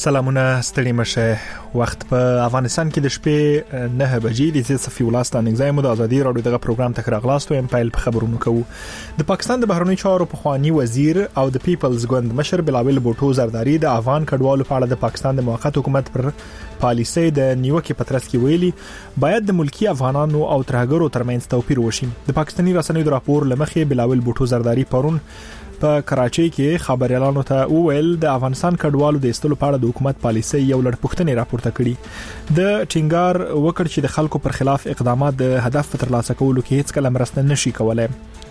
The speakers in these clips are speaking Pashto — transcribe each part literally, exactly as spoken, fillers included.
سلامونه ستړي مشه. وخت په افغانستان کې د شپې نه بجې د زیات صفي ولستان نگزایم د ازادي رادیو دغه پروګرام تکرار غلاستو ام پایل په خبرونو کوو. د پاکستان د بهرنی چارو په خوانی وزیر او د پیپلز ګوند مشر بلاول بوټو زرداری د افغان کډوالو په اړه د پاکستان د موقت حکومت پر پالیسي د نیوکه پترس کې ویلي باید د ملکی افغانانو او ترهګرو ترمنځ توپیر وشي. د پاکستاني رسنیو د راپور لمخې بلاول بوټو زرداری پرون په کراچۍ کې خبريالانو ته وویل د افغانستان کډوالو د استلو په اړه د حکومت پالیسي یو لړ پوښتنې راپورته کړي. د ټینګار وکړ چې د خلکو پر خلاف اقدامات د هدف ترلاسه کولو کې هیڅ کله مرسته نشي کولای.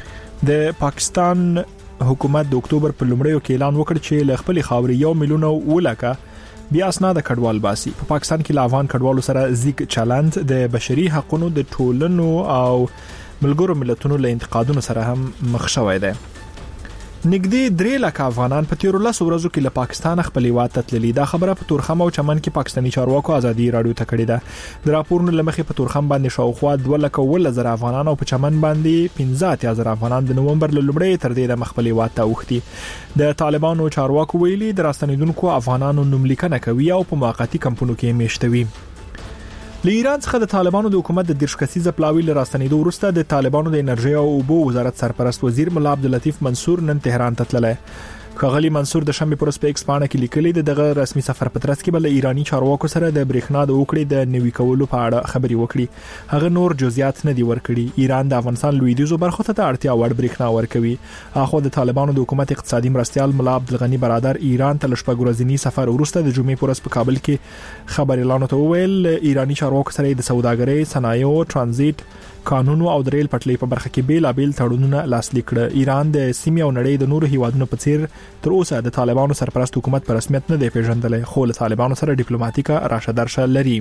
د پاکستان حکومت د اکتوبر په لومړیو کې اعلان وکړ چې ل خپل خاوري یو میلیون ولکه بیا اسناد کډوال باسي. په پاکستان کې ل افغان کډوالو سره زیګ چالند د بشري حقوقو د ټولنو او ملګرو ملتونو له انتقادونو سره هم مخ شوی دی. نګدي درې لک افغانان په تیر لس ورځو کې له پاکستان خپل هیواد ته تللي. دا خبره په تورخم او چمن کې پاکستاني چارواکو ازادي رادیو ته کړې ده. د راپورونو لمخې په تورخم باندې شاوخوا دوه لک ولزر افغانان او په چمن باندې پنځه اتیا زره افغانان د نومبر لومړی تر دې د خپل هیواد ته اوختي. د طالبانو چارواکو ویلي د راستنیدونکو افغانانو نوملیکنه کوي او په موقتی کمپونو کې میشتوي. له ایران څخه د طالبانو د حکومت د دیرش کسیزه پلاوی له راستنیدو وروسته د طالبانو د انرژي او اوبو وزارت سرپرست وزیر مولا عبداللطیف منصور نن تهران ته تللی. خغلی منصور د شنبه پر ورځ په ایکس باندې کې لیکلي دغه رسمي سفر پترس کې بل ایرانی چارواکو سره د برېښنا د وکړې د نوي کولو په اړه خبري وکړي. هغه نور جزئیات نه دی ورکړي. ایران د افغانستان لویدیځو برخو ته اړتیا وړ برېښنا ورکوي. اخو د طالبانو د حکومت اقتصادي مرستيال مولا عبدالغنی برادر ایران ته لشپږ ورځنی سفر وروسته د جمعې پر ورځ په کابل کې خبري اعلان ویل ایرانی چارواکو سره د سوداګرۍ، صنایعو، ترانزیت، قانونو او د ریل پټلۍ په برخه کې بیل ابل تړونونه لاسلیک کړ. ایران د سیمې او نړۍ د نورو هیوادونو په څیر تر اوسه د طالبانو سرپرست حکومت په رسمیت نه دی پیژندلی، خو له طالبانو سره ډیپلوماټیکه راشه درشه لري.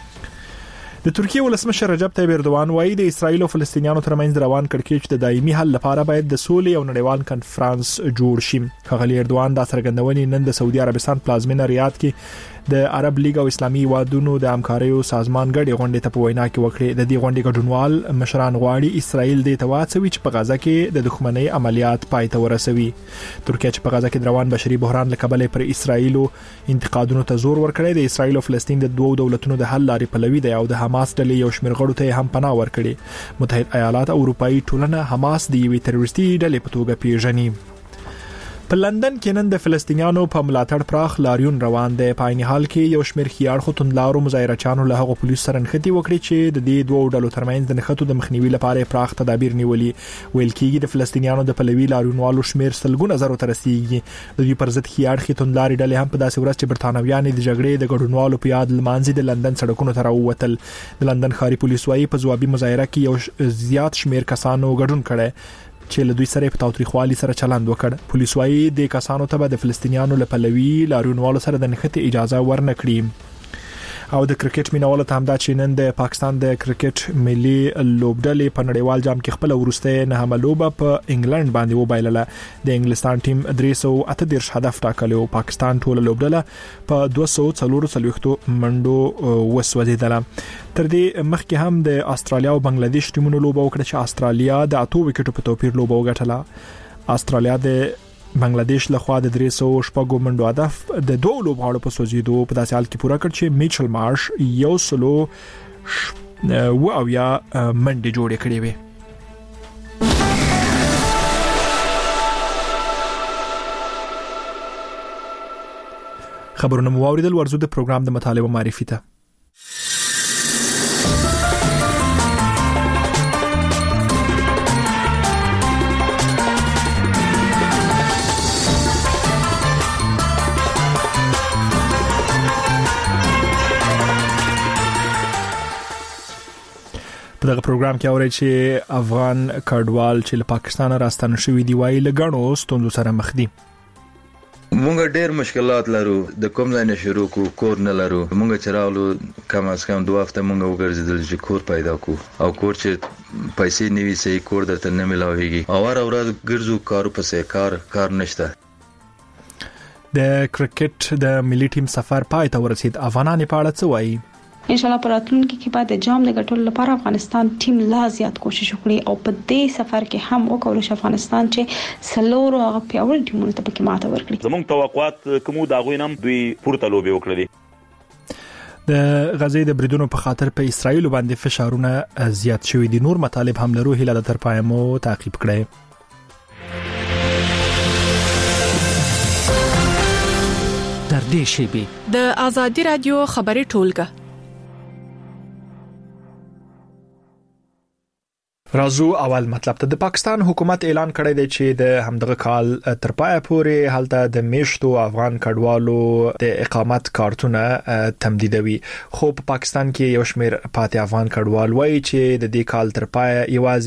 د ترکیه ولسمشر رجب طیب اردوغان وايي د اسرایل او فلسطینیانو ترمنځ روان کړکېچ د دایمي حل لپاره باید د سولې او نړیوال کنفرانس جوړ شي. خغلی اردوغان د څرګندونې نن د سعودي عربستان پلازمینه ریاض کې د عرب لیگ او اسلامي هیوادونو د همکاریو سازمان غړي غونډې ته په وینا کې وکړي. د دې غونډې ګډونوال مشران غواړي اسرایل د تواتسوي چې په غزا کې د دښمنۍ عملیات پای ته ورسوي. ترکیه چې په غزا کې روان بشري بحران له کبله پر اسرایل انتقادونو ته زور ورکړي. د اسرایل او فلسطین د دوو دولتونو د حل لارې پلوي دی او د حماس ډلې یو شمېر غړو ته هم پناه ورکړي. متحده ایالات او اروپאי ټولنه حماس د یوې تروریستي ډلې په توګه پیژني. په لندن کې نن د فلسطینیانو په ملاتړ پراخ لاریون روان دی. په عین حال کې یو شمېر خيار خو توندلارو مظاهرچیانو له هغو پولیسو سره نښتې وکړي چې د دې دوه ډلو ترمنځ د نښتو د مخنیوي لپاره پراخ تدابیر نیولي. ویل کېږي د فلسطینیانو د پلوي لاریونوالو شمېر سلګونه زرو ته رسیدي. د دوی پر ضد خيار خو توندلاري ډلې هم په داسې ورځ چې برتانویان د جګړې د ګډونوالو په یاد لمانځي د لندن سړکونو ته راووتل. د لندن ښاري پولیس وايي په ځوابي مظاهره کې یو زیات شمېر کسانو ګډون کړي چې له دوی سره په تاوتریخوالي سره چلند وکړ. پولیس وايي د کسانو ته د فلسطینیانو له پلوي لاریونوالو سره د نښتې اجازه ورنکړي. او د کرکټ مینوالو ته هم دا چې نن د پاکستان د کرکټ ملي لوبډلې په نړیوال جام کې خپل ورسته نه هملوبه په انګلند باندې وبایلله. د انګلستان ټیم درې سوه اته دېرش هدف ټاکلی او پاکستان ټوله لوبډله په دوه سوه څلور څلوېښت منډو وسوځیدله. تر دې مخکې هم د استرالیا او بنگلاديش ټیمونو لوبه وکړه چې استرالیا د اته وکټو په توپیر لوبه وګټله. استرالیا د بنگلاديش له خوا د درې سوه شپږ منډو هدف د دوه لوبغاړو په سوځیدو په داسې حال کې پوره کړ چې میچل مارش یو سلو و او یا منډې جوړې کړې وي. خبرونه مو واوریدل. ورزو د پروګرام د مطالبه معرفي ته په دغه پروګرام کې اورئ چې افغان کډوال چې له پاکستان راستنه شوي دی وايي لګڼو ستونزو سره مخ دي. مونږ ډېر مشکلات لرو. د کوم ځای نه شروع کو کور نه لرو. مونږ چې راولو کم از کم دوه هفته مونږ وګرځیدل چې کور پیدا کو او کور چې پیسې نیوي سي کور درته نه ملاويږي او هر ورځ ګرځو کارو پسې کار کار نشته. د کرکټ د ملي ټیم سفر پای ته ورسید. افغانان په اړه څه وایي؟ ان شاء الله پر راتلونکي کې بعد جام د ګټلو لپاره افغانستان ټیم لا زیات کوشش وکړي او په دې سفر کې هم وکول شي افغانستان چې سلور او پیاوړ ټیمونه ته پکې ماته ورکړي. زموږ توقعات کومو دا غوینم دوی پورته لوبي وکړي. د غزې د بریدونو په خاطر په اسرایل باندې فشارونه زیات شوي دي. نور مطالب هم لرو، هیله د تر پای مو تعقیب کړئ. در دې شیبه د آزادی رادیو خبري ټولګه رازو اول مطلب ته د پاکستان حکومت اعلان کړی دی چې د همدغه کال تر پای پورې هلته د میشتو افغان کډوالو د اقامت کارتونه تمدیدوي. خو په پاکستان کې یو شمېر پاتې افغان کډوال وایي چې د دې کال تر پای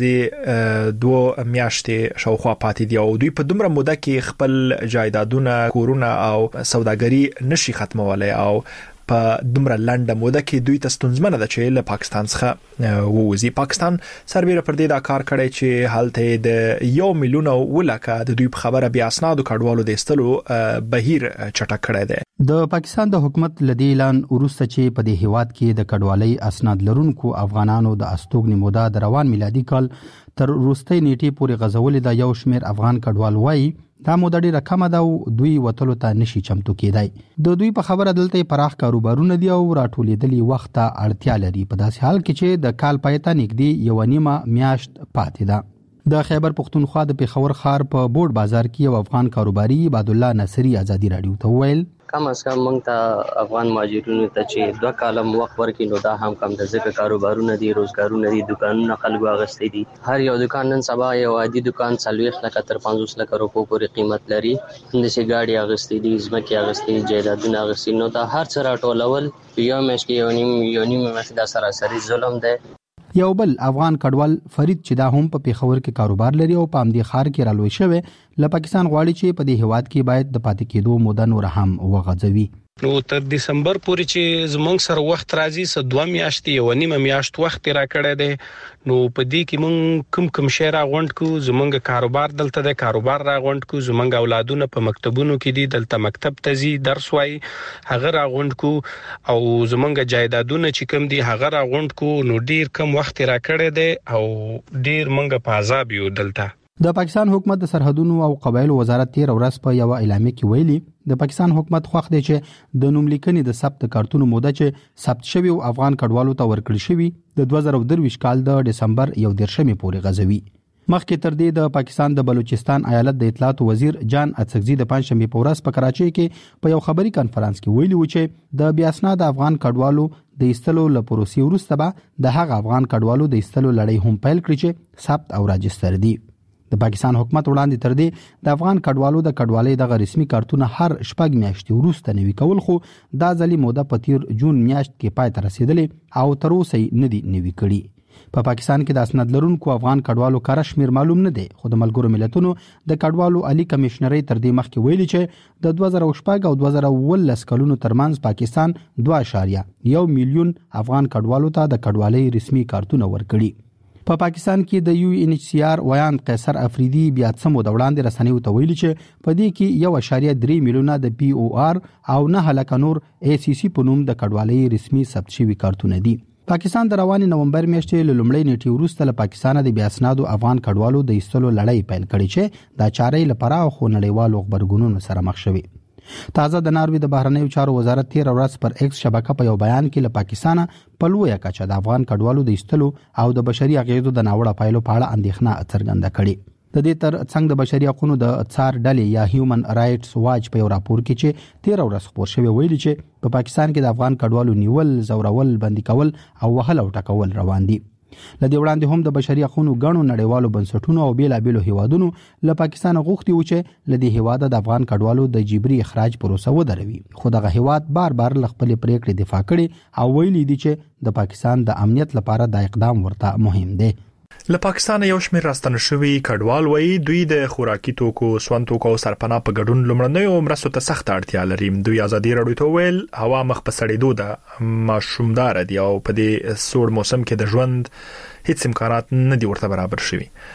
یوازې دوه میاشتې شاوخوا پاتې دي او دوی په دومره موده کې خپل جایدادونه، کورونه او سوداګري نشي ختمولای او په دومره لنډه موده کې دوی ته ستونزمنه ده چې له پاکستان څخه ووځي. پاکستان سربېره پر دې دا کار کړی چې هلته د یو میلیون ولکه د دوی په خبره بیا اسناد کډوالو د استلو بهیر چټک کړی دی. د پاکستان د حکومت لدی اعلان وروسته چې په دې هیواد کې د کډوالۍ اسناد لرونکو افغانانو د استوګنې موده د روان میلادي کال تر وروستۍ نیټې پورې غځولې د یو شمېر افغان کډوال وایي دا موده ډیره کمه ده او دوی وتلو ته نشي چمتو کېدای. د دوی په خبره دلته پراخ کاروبارونه دي او راټولېدلې وخت ته اړتیا لري په داسې حال کې چې د کال پای ته نږدې یو نیمه میاشت پاتې ده. د خیبر پختونخوا د پیښور ښار په بورډ بازار کې یو افغان کاروباري عبد الله نصری آزادی رادیو ته وویل کم از کم موږ ته افغان مهاجرونو ته چې دوه کالم وخت ورکړي نو دا هم کم د ځکه کاروبارونه دي، روزګارونه دي، دکانونه خلکو اغستې دي. هر یو دکان نن سبا یو عادي دکان څلوېښت لکه تر پنځوس لکه روپو پورې قیمت لري. همداسې ګاډي اغستې دي، ځمکې اغستې، جایدادونه اغستې، نو دا هر څه راټولول یو میاشت کې یو نیم یو نیم میاشت دا سراسري ظلم دی. یو بل افغان کډوال فرید چې دا هم په پیښور کې کاروبار لري او په امدی خار کې رالوي شوی له پاکستان غواړي چې په دې هیواد کې باید د پاتې کېدو موده نور هم وغځوي. نو تر دسمبر پورې چې زمونږ سره وخت راځي س دوه میاشتې یو نیمه میاشت وخت را کړی دی. نو په دې کې مونږ کوم کوم شی را غونډ کو، زمونږ کاروبار دلته د کاروبار را غونډ کو، زمونږ اولادونه په مکتبونو کې دي دلته مکتب ته ځي درس وایي هغه را غونډ کو او زمونږ جایدادونه چې کوم دي هغه را غونډ کو. نو ډیر کم وخت را کړی دی او ډیر مونږ په عذاب یو دلته. د پاکستان حکومت د سرحدونو او قبایلو وزارت تیر ورځ په یو اعلامیه کې ویلي د پاکستان حکومت خوښ دی چې د نوملیکنې د ثبت کارتونو موده چې ثبت شوی او افغان کډوالو ته ورکړل شوی د دوه زره درویشت کال د دسمبر یو دیرشمې پورې غځوي. مخکې تر دې د پاکستان د بلوچستان ایالت د اطلاعات وزیر جان اڅکزي د پنځشنبه په ورځ په کراچۍ کې په یو خبري کانفرنس کې ویلي و چې د بیا اسناد افغان کډوالو د ایستلو لپاره وروسته به د هغه افغان کډوالو د ایستلو لړۍ هم پیل کړي چې ثبت او راجستر دي. د پاکستان حکومت وړاندې تر دې د افغان کډوالو د کډوالۍ د رسمي کارتونه هر شپږ میاشتې وروسته نوي کول، خو دا ځلې موده په تیر جون میاشت کې پای ته رسیدلې او تر اوسه نه دي نوي کړي. په پاکستان کې د اسناد لرونکو افغان کډوالو کار شمیر معلوم نه دی، خو د ملګرو ملتونو د کډوالو عالی کمشنري تر دې مخکې ویلي چې د دوه زره شپږ او دوه زره ولس کلونو ترمنځ پاکستان دوه اعشاریه یو میلیون افغان کډوالو ته د کډوالۍ رسمي کارتونه ورکړي. په پا پاکستان کې د یو ان ایچ سی آر ویان قیصر افریدي بیا څمو د وړاندې رسنیو ته ویلي چې په دې کې یو اعشاریه درې میلیونه د پی او آر او نه لکه نور ای سی سی په نوم د کډوالۍ رسمي ثبت شوي کارتونه دي. پاکستان د رواني نومبر میاشتې له لومړۍ نیټې وروسته له پاکستان د بیا اسنادو افغان کډوالو د ایستلو لړۍ پیل کړې چې دا چارې لپاره خو نړیوالو خبرګونونو سره مخ شوي. تازه د ناروې د بهرنیو چارو وزارت تیر ورځ پر ایکس شبکه په یو بیان کې له پاکستان په لویه کچه د افغان کډوالو د ایستلو او د بشري اغېزو د ناوړه پایلو په اړه اندېښنه څرګنده کړې. د دې تر څنګ د بشري حقوقو د څار ډلې یا هیومن رائټس واچ په یو راپور کې چې تیر ورځ خبر شوی ویلي چې په پاکستان کې د افغان کډوالو نیول، زورول، بندي کول او وهل او ټکول روان دي. لدې وړاندې هم د بشري حقوقو غاڼو نړیوالو بنسټونو او بیلابېلو هیوادونو له پاکستان غوښتي و چې لدې هیواد د افغان کډوالو د جبري اخراج پروسه ودروي، خو دغه هیواد بار بار خپل پریکړې دفاع کړي او ویلي دي چې د پاکستان د امنیت لپاره دا اقدام ورته مهم دی. له پاکستان یو شمېر راستنه شوي کډوال وایي دوی د خوراکي توکو، سون توکو او سرپناه په ګډون لومړنیو مرستو ته سخت اړتیا لري. دوی آزادي راډیو ته ویل هوا مخ په سړېدو ده، ماشومدار دي او په دې سوړ موسم کې د ژوند هیڅ امکانات نه دي ورته برابر شوي.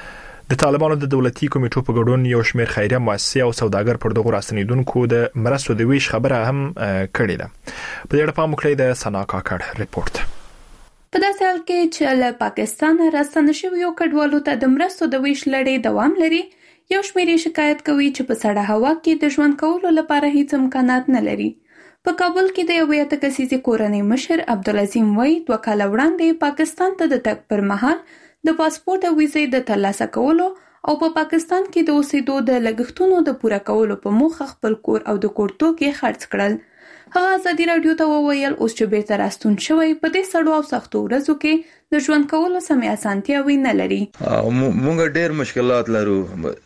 د طالبانو د دولتي کمیټو په ګډون یو شمېر خیریه مؤسسې او سوداګر پر دغه راستنیدونکو د مرستو د ویش خبره هم کړې ده. په دې اړه پام وکړئ د سنا کاکړ ریپورت. په داسې حال کې چې له پاکستان راستنه شویو کډوالو ته د مرستو د ویش لړۍ دوام لري، یو شمېر شکایت کوي چې په سړه هوا کې د ژوند کولو لپاره هیڅ امکانات نه لري. په کابل کې د یوې اته کسیزې کورنۍ مشر عبدالعظیم وایي دوه کاله وړاندې پاکستان ته د تګ پر مهال د پاسپورت او ویزې د ترلاسه کولو او په پاکستان کې د اوسېدو د لګښتونو د پوره کولو په موخه خپل کور او د کور توکي خرڅ کړل. هغه ازادي راډیو ته وویل اوس چې بیرته راستون شوی په دې سړو او سختو ورځو کې د ژوند کولو سمې اسانتیاوې نه لري. مونږ ډېر مشکلات لرو،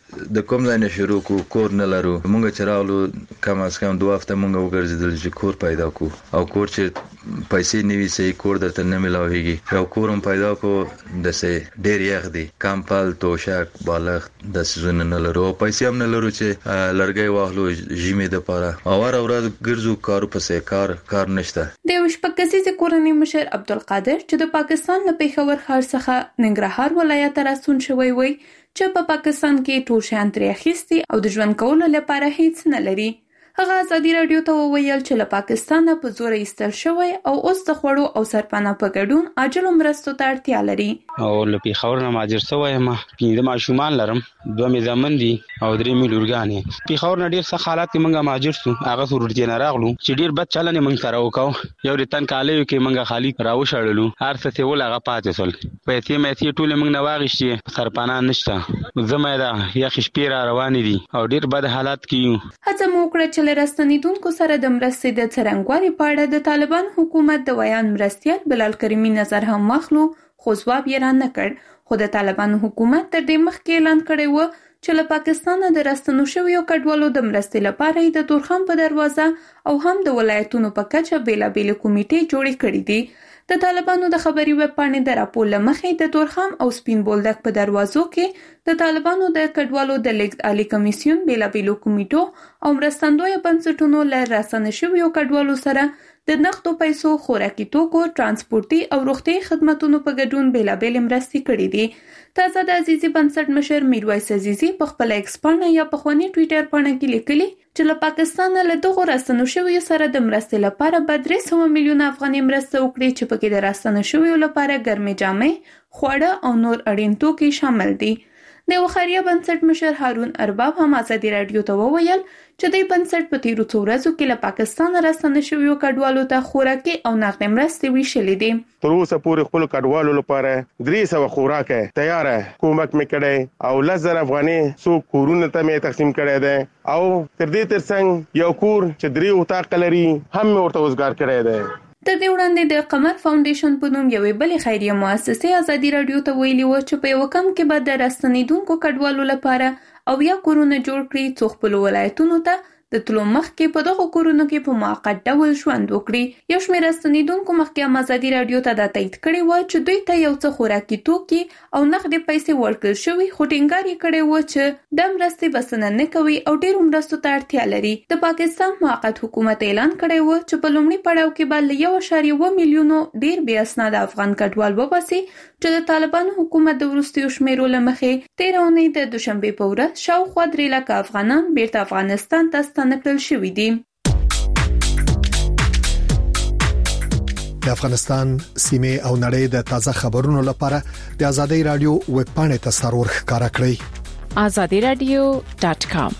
د کوم ځای نه شروع کو، کور نه لرو. مونږ چې راغلو کم از کم دوه هفته مونږ وګرځیدل چې کور پیدا کو، او کور چې پیسې نیوي سي کور درته نه ملاويږي. یو کورم پیدا کو د سه ډېر یخ دي، کمپل، توشک، بالښت د سيزونه نه لرو، پیسې هم نه لرو چې لرګي واخلو ژمي د پاره. او هر ورځ ګرځو کارو پسې کار کار نشته. د وشپکسي کورنۍ مشر عبدالقادر چې د پاکستان له پیښور ښار څخه ننګرهار ولایت ته راستون شوی وي چې په پاکستان کې ټول شیان ترې اخیستي او د ژوند کولو لپاره هیڅ نه لري. هغه ازادي راډیو ته وویل چې له پاکستانه په زور ایستل شوی او اوس د خوړو او سرپناه په ګډون عاجلو مرستو ته اړتیا لري. او له پیښور نه مهاجر شوی یم، پنځه ماشومان لرم، دوه مې زامن دي او درې مې لورګانې. پیښور نه ډېر ښه حالات کې موږ مهاجر شو، هغه سورتي نه راغلو چې ډېر بد چلند موږ سره وکاو. یو د تن کالیو کې موږ خالي راوشړلو، هر څه ته ول هغه پاتې سول، پیسې مې ټول موږ نه واغشتي، سرپناه نشته، زما دا یا خشپې را روانې دي او ډېر بد حالات کې. هڅه مو وکړه چې له راستنیدونکو سره د مرستې د څرنګوالي په اړه د طالبان حکومت د ویان مرستیال بلال کریمي نظر هم واخلو، خو ځواب یې را نه کړ. خو د طالبان حکومت تر دې مخکې اعلان کړی و چې له پاکستانه د راستنو شویو کډوالو د مرستې لپاره د تورخم په دروازه او هم د ولایتونو په کچه بیلابېلې کمیټې جوړې کړې دي. د طالبانو د خبري ویب پاڼې د راپور لمخې د تورخم او سپین بولدک په دروازو کې د طالبانو د کډوالو د لیږد عالی کمیسیون بیلابېلو کمیټو او مرستندویه بنسټونو له راستنه شویو کډوالو سره د نقدو پیسو، خوراکي توکو، ترانسپورتي او روغتیايي خدماتو په ګډون بیلابېلې مرستې کړې دي. تازه د عزیزي بنسټ مشر میرویس عزیزي په خپل ایکس پاڼه یا پخواني ټویټر پاڼه کې لیکلي چې له پاکستانه له دغو راستنو شویو سره د مرستې لپاره به درې سوه میلیونه افغانۍ مرسته وکړي چې پکې د راستنه شویو لپاره ګرمې جامې، خواړه او نور اړین توکي شامل دي. د یو خیریه بنسټ مشر هارون ارباب هم ازادي راډیو ته وویل چې د بنسټ په تیرو څو ورځو کې له پاکستان راستنه شویو کډوالو ته خوراکي او نقدي مرستې ویشلې دي. تر اوسه پورې خپل کډوالو لپاره درې سوه خوراک تیار کومک مې کړی او لس زره افغانۍ څو کورونو ته مې تقسیم کړی دی او تر دې ترڅنګ یو کور چې درې اتاق لري هم مې ورته وزګار کړی دی. تر دې وړاندې د قمر فاونډیشن په نوم یوې بلې خیریه مؤسسې ازادي راډیو ته ویلي و چې په یو کم کې به د راستنیدونکو کډوالو لپاره او یا کورونه جوړ کړي څو خپل ولایتونو ته د تلو مخکې په دغه کورونو کې په موقت ډول ژوند وکړي. یو شمېر راستنیدونکو مخکې هم ازادي راډیو ته دا تایید کړی و چې دوی ته یو څه خوراکي توکي او نقدي پیسې ورکړل شوي، خو ټینګار یې کړی و چې دا مرستې بسنه نه کوي او ډېرو مرستو ته اړتیا لري. د پاکستان موقت حکومت اعلان کړی و چې په لومړي پړاو کې به له یو اعشاریه اووه میلیونو ډېر بې اسناده افغان کډوال وباسي چې د طالبانو حکومت د وروستیو شمیرو له مخې تېره اونۍ د دوشنبې په ورځ شاوخوا درې لکه افغانان بیرته افغانستان ته ستانه کړل شوي دي. د افغانستان سیمه او نړۍ د تازه خبرونو لپاره د ازادي رادیو ویب پاڼې ته سرور ښکارا کړئ azadi radio dot com.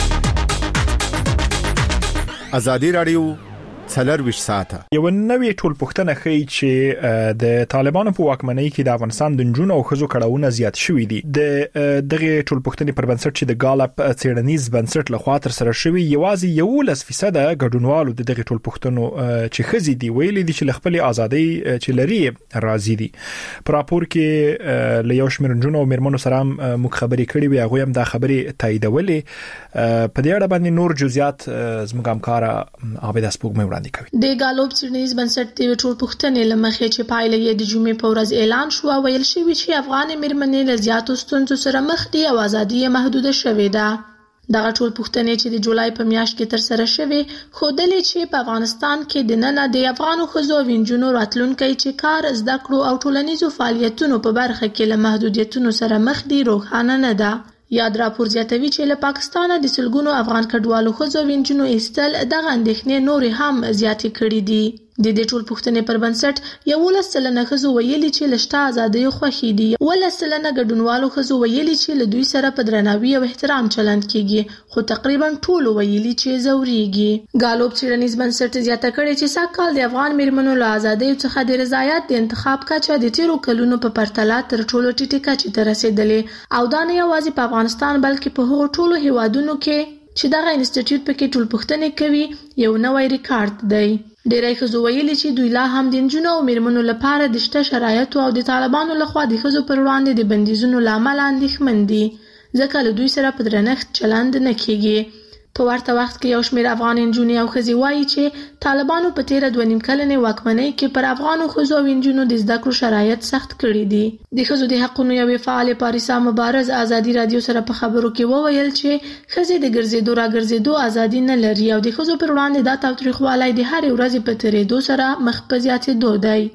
ازادي رادیو څلرویشت ساعته. یو نوې ټولپوښتنه ښیي چې د طالبانو په واکمنۍ کې د افغانستان د نجونو او ښځو کړهونه زیات شوي دي. د دغه ټولپوښتنې پر بنسټ چې د ګالپ څېړنیز بنسټ لخوا تر سره شوی یوازې یولس فیصد ګډونوالو د دغه ټولپوښتنو چې ښځې دي ویلي دي چې خپل ازادي چې لري راضي دي. په راپور کې له یو شمېر نجونو او میرمنو سره موږ خبرې کړې وي، هغه هم دا خبرې تاییدولې. په دې اړه باندې نور جزئیات زموږ همکار عابد اسپوږمۍ د ګالوب څېړنیز بنسټ د ټولپوښتنې لمخې چې پایله یې د جمعې په ورځ اعلان شو، ویل شوی چې افغان میرمنې له زیاتو ستونزو سره مخ دي او ازادي یې محدوده شوې ده. دغه ټول پوښتنې چې د جولای په میاشت کې تر سره شوې ښودلې چې په افغانستان کې د نن د افغانو ښځو او نجونو راتلونکي چې کار زده کړو او ټولنیزو فعالیتونو په برخه کې له محدودیتونو سره مخ دي روښانه نه ده. یاد راپور زیاتوي چې له پاکستانه د سلګونو افغان کډوالو ښځو او نجونو ایستل دغه اندېښنې نورې هم زیاتې کړې دي. د دې ټول پوښتنې پر بنسټ یولس سلنه ښځو ویلي چې له شته ازادیو خوښې دي، ولس سلنه ګډونوالو ښځو ویلي چې له دوی سره په درناوي او احترام چلند کیږي، خو تقریبا ټولو ویلي چې ځوريږي. ګالوب څېړنیز بنسټ زیاته کړې چې سږ کال د افغان میرمنو له ازادیو څخه د رضایت د انتخاب کچه د تیرو کلونو په پرتله تر ټولو ټیټې کچې ته رسېدلې، او دا نه یوازې په افغانستان بلکې په هغو ټولو هیوادونو کې چې دغه انسټیټیوټ پکې ټول پوښتنې کوي یو نوی ریکارډ دی. ډېری ښځو ویلي چې دوی لا هم د نجونو او میرمنو لپاره د شته شرایطو او د طالبانو لخوا د ښځو پر وړاندې د بندیزونو له امله اندېښمن دي، ځکه له دوی سره په درنښت چلند نه کیږي. په ورته وخت کې یو شمېر افغان نجونې او ښځې وایي چې طالبانو په تیره دوه نیم کلنې واکمنۍ کې پر افغانو ښځو او نجونو د زده کړو شرایط سخت کړي دي. د ښځو د حقونو یوې فعالې پاریسا مبارز ازادي رادیو سره په خبرو کې وویل چې ښځې د ګرځېدو راګرځېدو ازادي نه لري او د ښځو پر وړاندې دا تاوتریخوالی د هرې ورځې په تېرېدو سره مخ په زیاتېدو دی.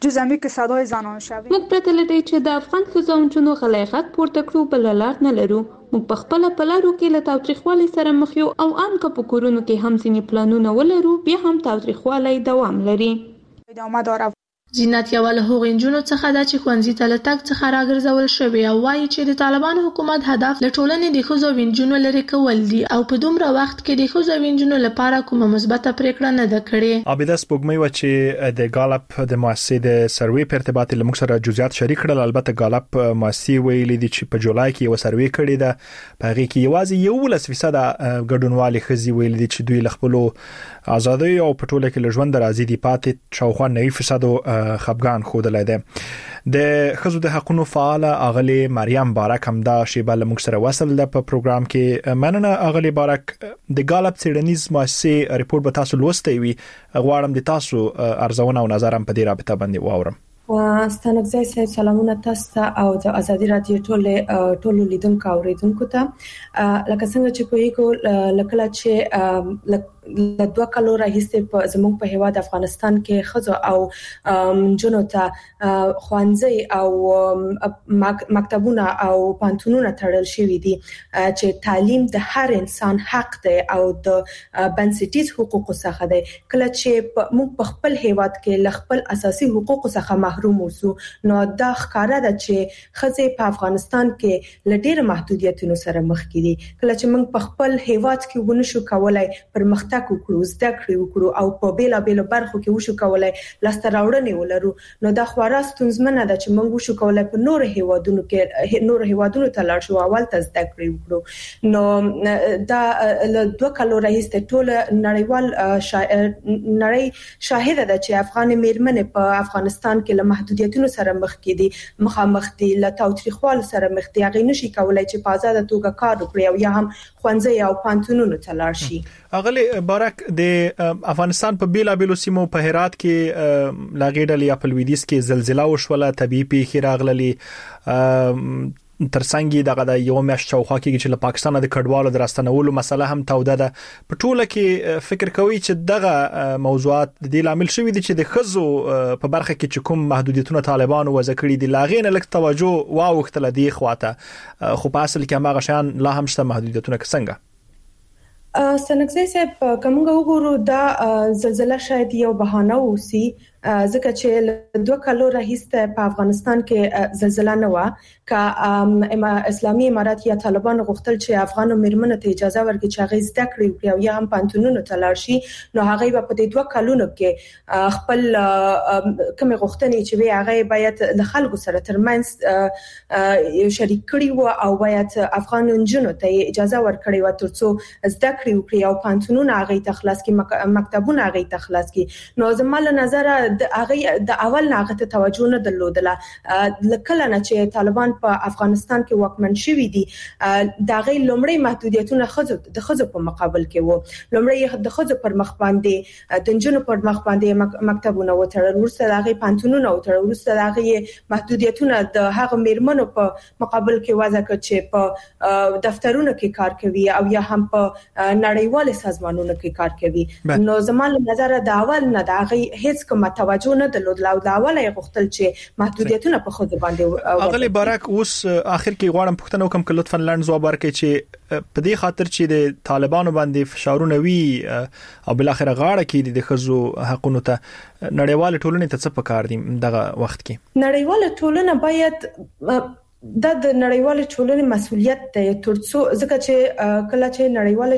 موږ پرته له دې چې د افغان ښځو او نجونو غلی غږ پورته کړو بله لار نه لرو. موږ په خپله په لارو کې له تاوتریخوالي سره مخ یو، او ان که په کورونو کې هم ځینې پلانونه ولرو بیا هم تاوتریخوالی دوام لري. زینت یوه له هغو نجونو څخه ده چې ښوونځي ته له تګ څخه راګرځول شوې او وایي چې د طالبانو حکومت هدف له ټولنې د ښځو او نجونو لرې کول دي او په دومره وخت کې د ښځو او نجونو لپاره کومه مثبته پریکړه نه ده کړې. عابده سپوږمۍ وه چې د ګالپ د مؤسسې د سروې په ارتباط له موږ سره جزئیات شریک کړل. البته ګالپ مؤسسې ویلي دي چې په جولای کې یو سروې کړې ده، په هغې کې یوازې یولس فیصد ګډونوالې ښځې ویلي دي چې دوی له خپلو ازادیو او په ټوله کې له ژونده راضي دي، پاتې شاوخوا نوي فیصدو خپګان ښودلی دی. د ښځو د حقونو فعاله اغلې مریم بارک هم دا شیبه له موږ سره وصل ده په پروګرام کې. مننه اغلې بارک. د ګالپ څېړنیز مؤسسې ریپورت به تاسو لوستی وي، غواړم د تاسو ارزونه او نظر هم په دې رابطه باندې واورم. ستانکزی صاحب سلامونه تاسو ته او د ازادي رادیو ټول ټول لیدونکو او اوریدونکو ته. لکه څنګه چې په یو لکه چې له دوه کالو راهیسې په زموږ په هیواد افغانستان کې ښځو او نجونو ته ښوونځي او مکتبونه او پانتونونه تړل شوي دي چې تعلیم د هر انسان حق دی او د بنسټیز حقوقو څخه دی. کله چې موږ په خپل هیواد کې له خپل اساسي حقوقو څخه محروم اوسو نو دا ښکاره ده چې ښځې په افغانستان کې له ډېرو محدودیتونو سره مخ کړي. کله چې موږ په خپل هیواد کې ونشو کولای پرمختګ وکړو، زده کړې وکړو او په بیلا بیلو برخو کې وشو کولای لاسته راوړنې ولرو، نو دا خورا ستونزمنه ده چې موږ وشو کولای په نور هیوادونو کې نور هیوادونو ته لاړ شو اول ته زده کړې وکړو. نو دا له دوه کالو راهیسې ټول نړیوال نړۍ شاهده ده چې افغان میرمنې په افغانستان کې له محدودیتونو سره مخ کې دي، مخامخ دي، له تاوتریخوالي سره مخ دي، هغه نشي کولای چې په آزاد توګه کار وکړي او یا هم ښوونځي او پانتونونو ته لاړ شي. اغلی بارک، د افغانستان په بیلا بیلو سیمو په هرات کې لاګیډل یا په لویدیځ کې زلزلہ وشوله، طبيعي پیښې راغللې، ترڅنګ دغه د یو میاشت شاوخوا کې چې له پاکستان د کډوالو د راستنولو مسله هم توده ده. په ټوله کې فکر کوي چې دغه موضوعات د دې لامل شوي دي چې د ښځو په برخه کې چې کوم محدودیتونه طالبانو وضع کړي دي لاغې نه لږ توجه واوښتله دی خواته، خو په اصل کې هغه شیان لا هم شته محدودیتونه. څنګه ستانکزی صاحب کومه وګورو دا زلزلہ شاید یو بهانه وسی، ځکه چې دوه کالو راهیسې په افغانستان کې زلزلہ نه و که اسلامي امارات یا طالبان غوښتل چې افغان میرمنو ته اجازه ورکړي چې هغه زده کړي وکړي او یا هم پانتونونو ته لاړ شي، نو هغه به په دې دوه کالونو کې خپل کوم غوښتنې چې وي هغه باید له خلکو سره ترمنځ شریک کړي و او باید افغان نجونو ته اجازه ورکړي و ترڅو زده کړي وکړي او پانتونونه هغه ته خلاص کړي، مکتبونه هغه ته خلاص کړي. نو زموږ له نظر د هغه د اول ناغه ته توجه نه درلودله. لکه نه چې طالبان په افغانستان کې واکمن شوي دي دا غي لومړی محدودیتونه خزو د خزو په مقابل کې وو. لومړی د خزو پر مخ باندې د جنونو پر مخ باندې مکتبونه وتړل، ورسره هغه پانتونونه وتړل، ورسره هغه محدودیتونه د هغه میرمنو په مقابل کې وضع کړ چې په دفترونو کې کار کوي او یا هم په نړیوال سازمانونو کې کار کوي. نو زموږ نظر د اول نه د هغه هیڅ کومه توجه نه درلوده او د اول یې غوښتل چې محدودیتونه په خود باندې. اغلی بارک اوس اخر کې غواړم پوښتنه وکم چې لطفا لاند ځواب ورکړئ چې په دې خاطر چې د طالبانو باندې فشارونه وی او بل اخر غاړه کې د خزو حقونو ته نړیوال ټولنې ته څه پکار دي دغه وخت کې؟ نړیوال ټولنه باید دا د نړیوال ټولنې مسؤلیت دی ترڅو ځکه چې کله چې نړیوال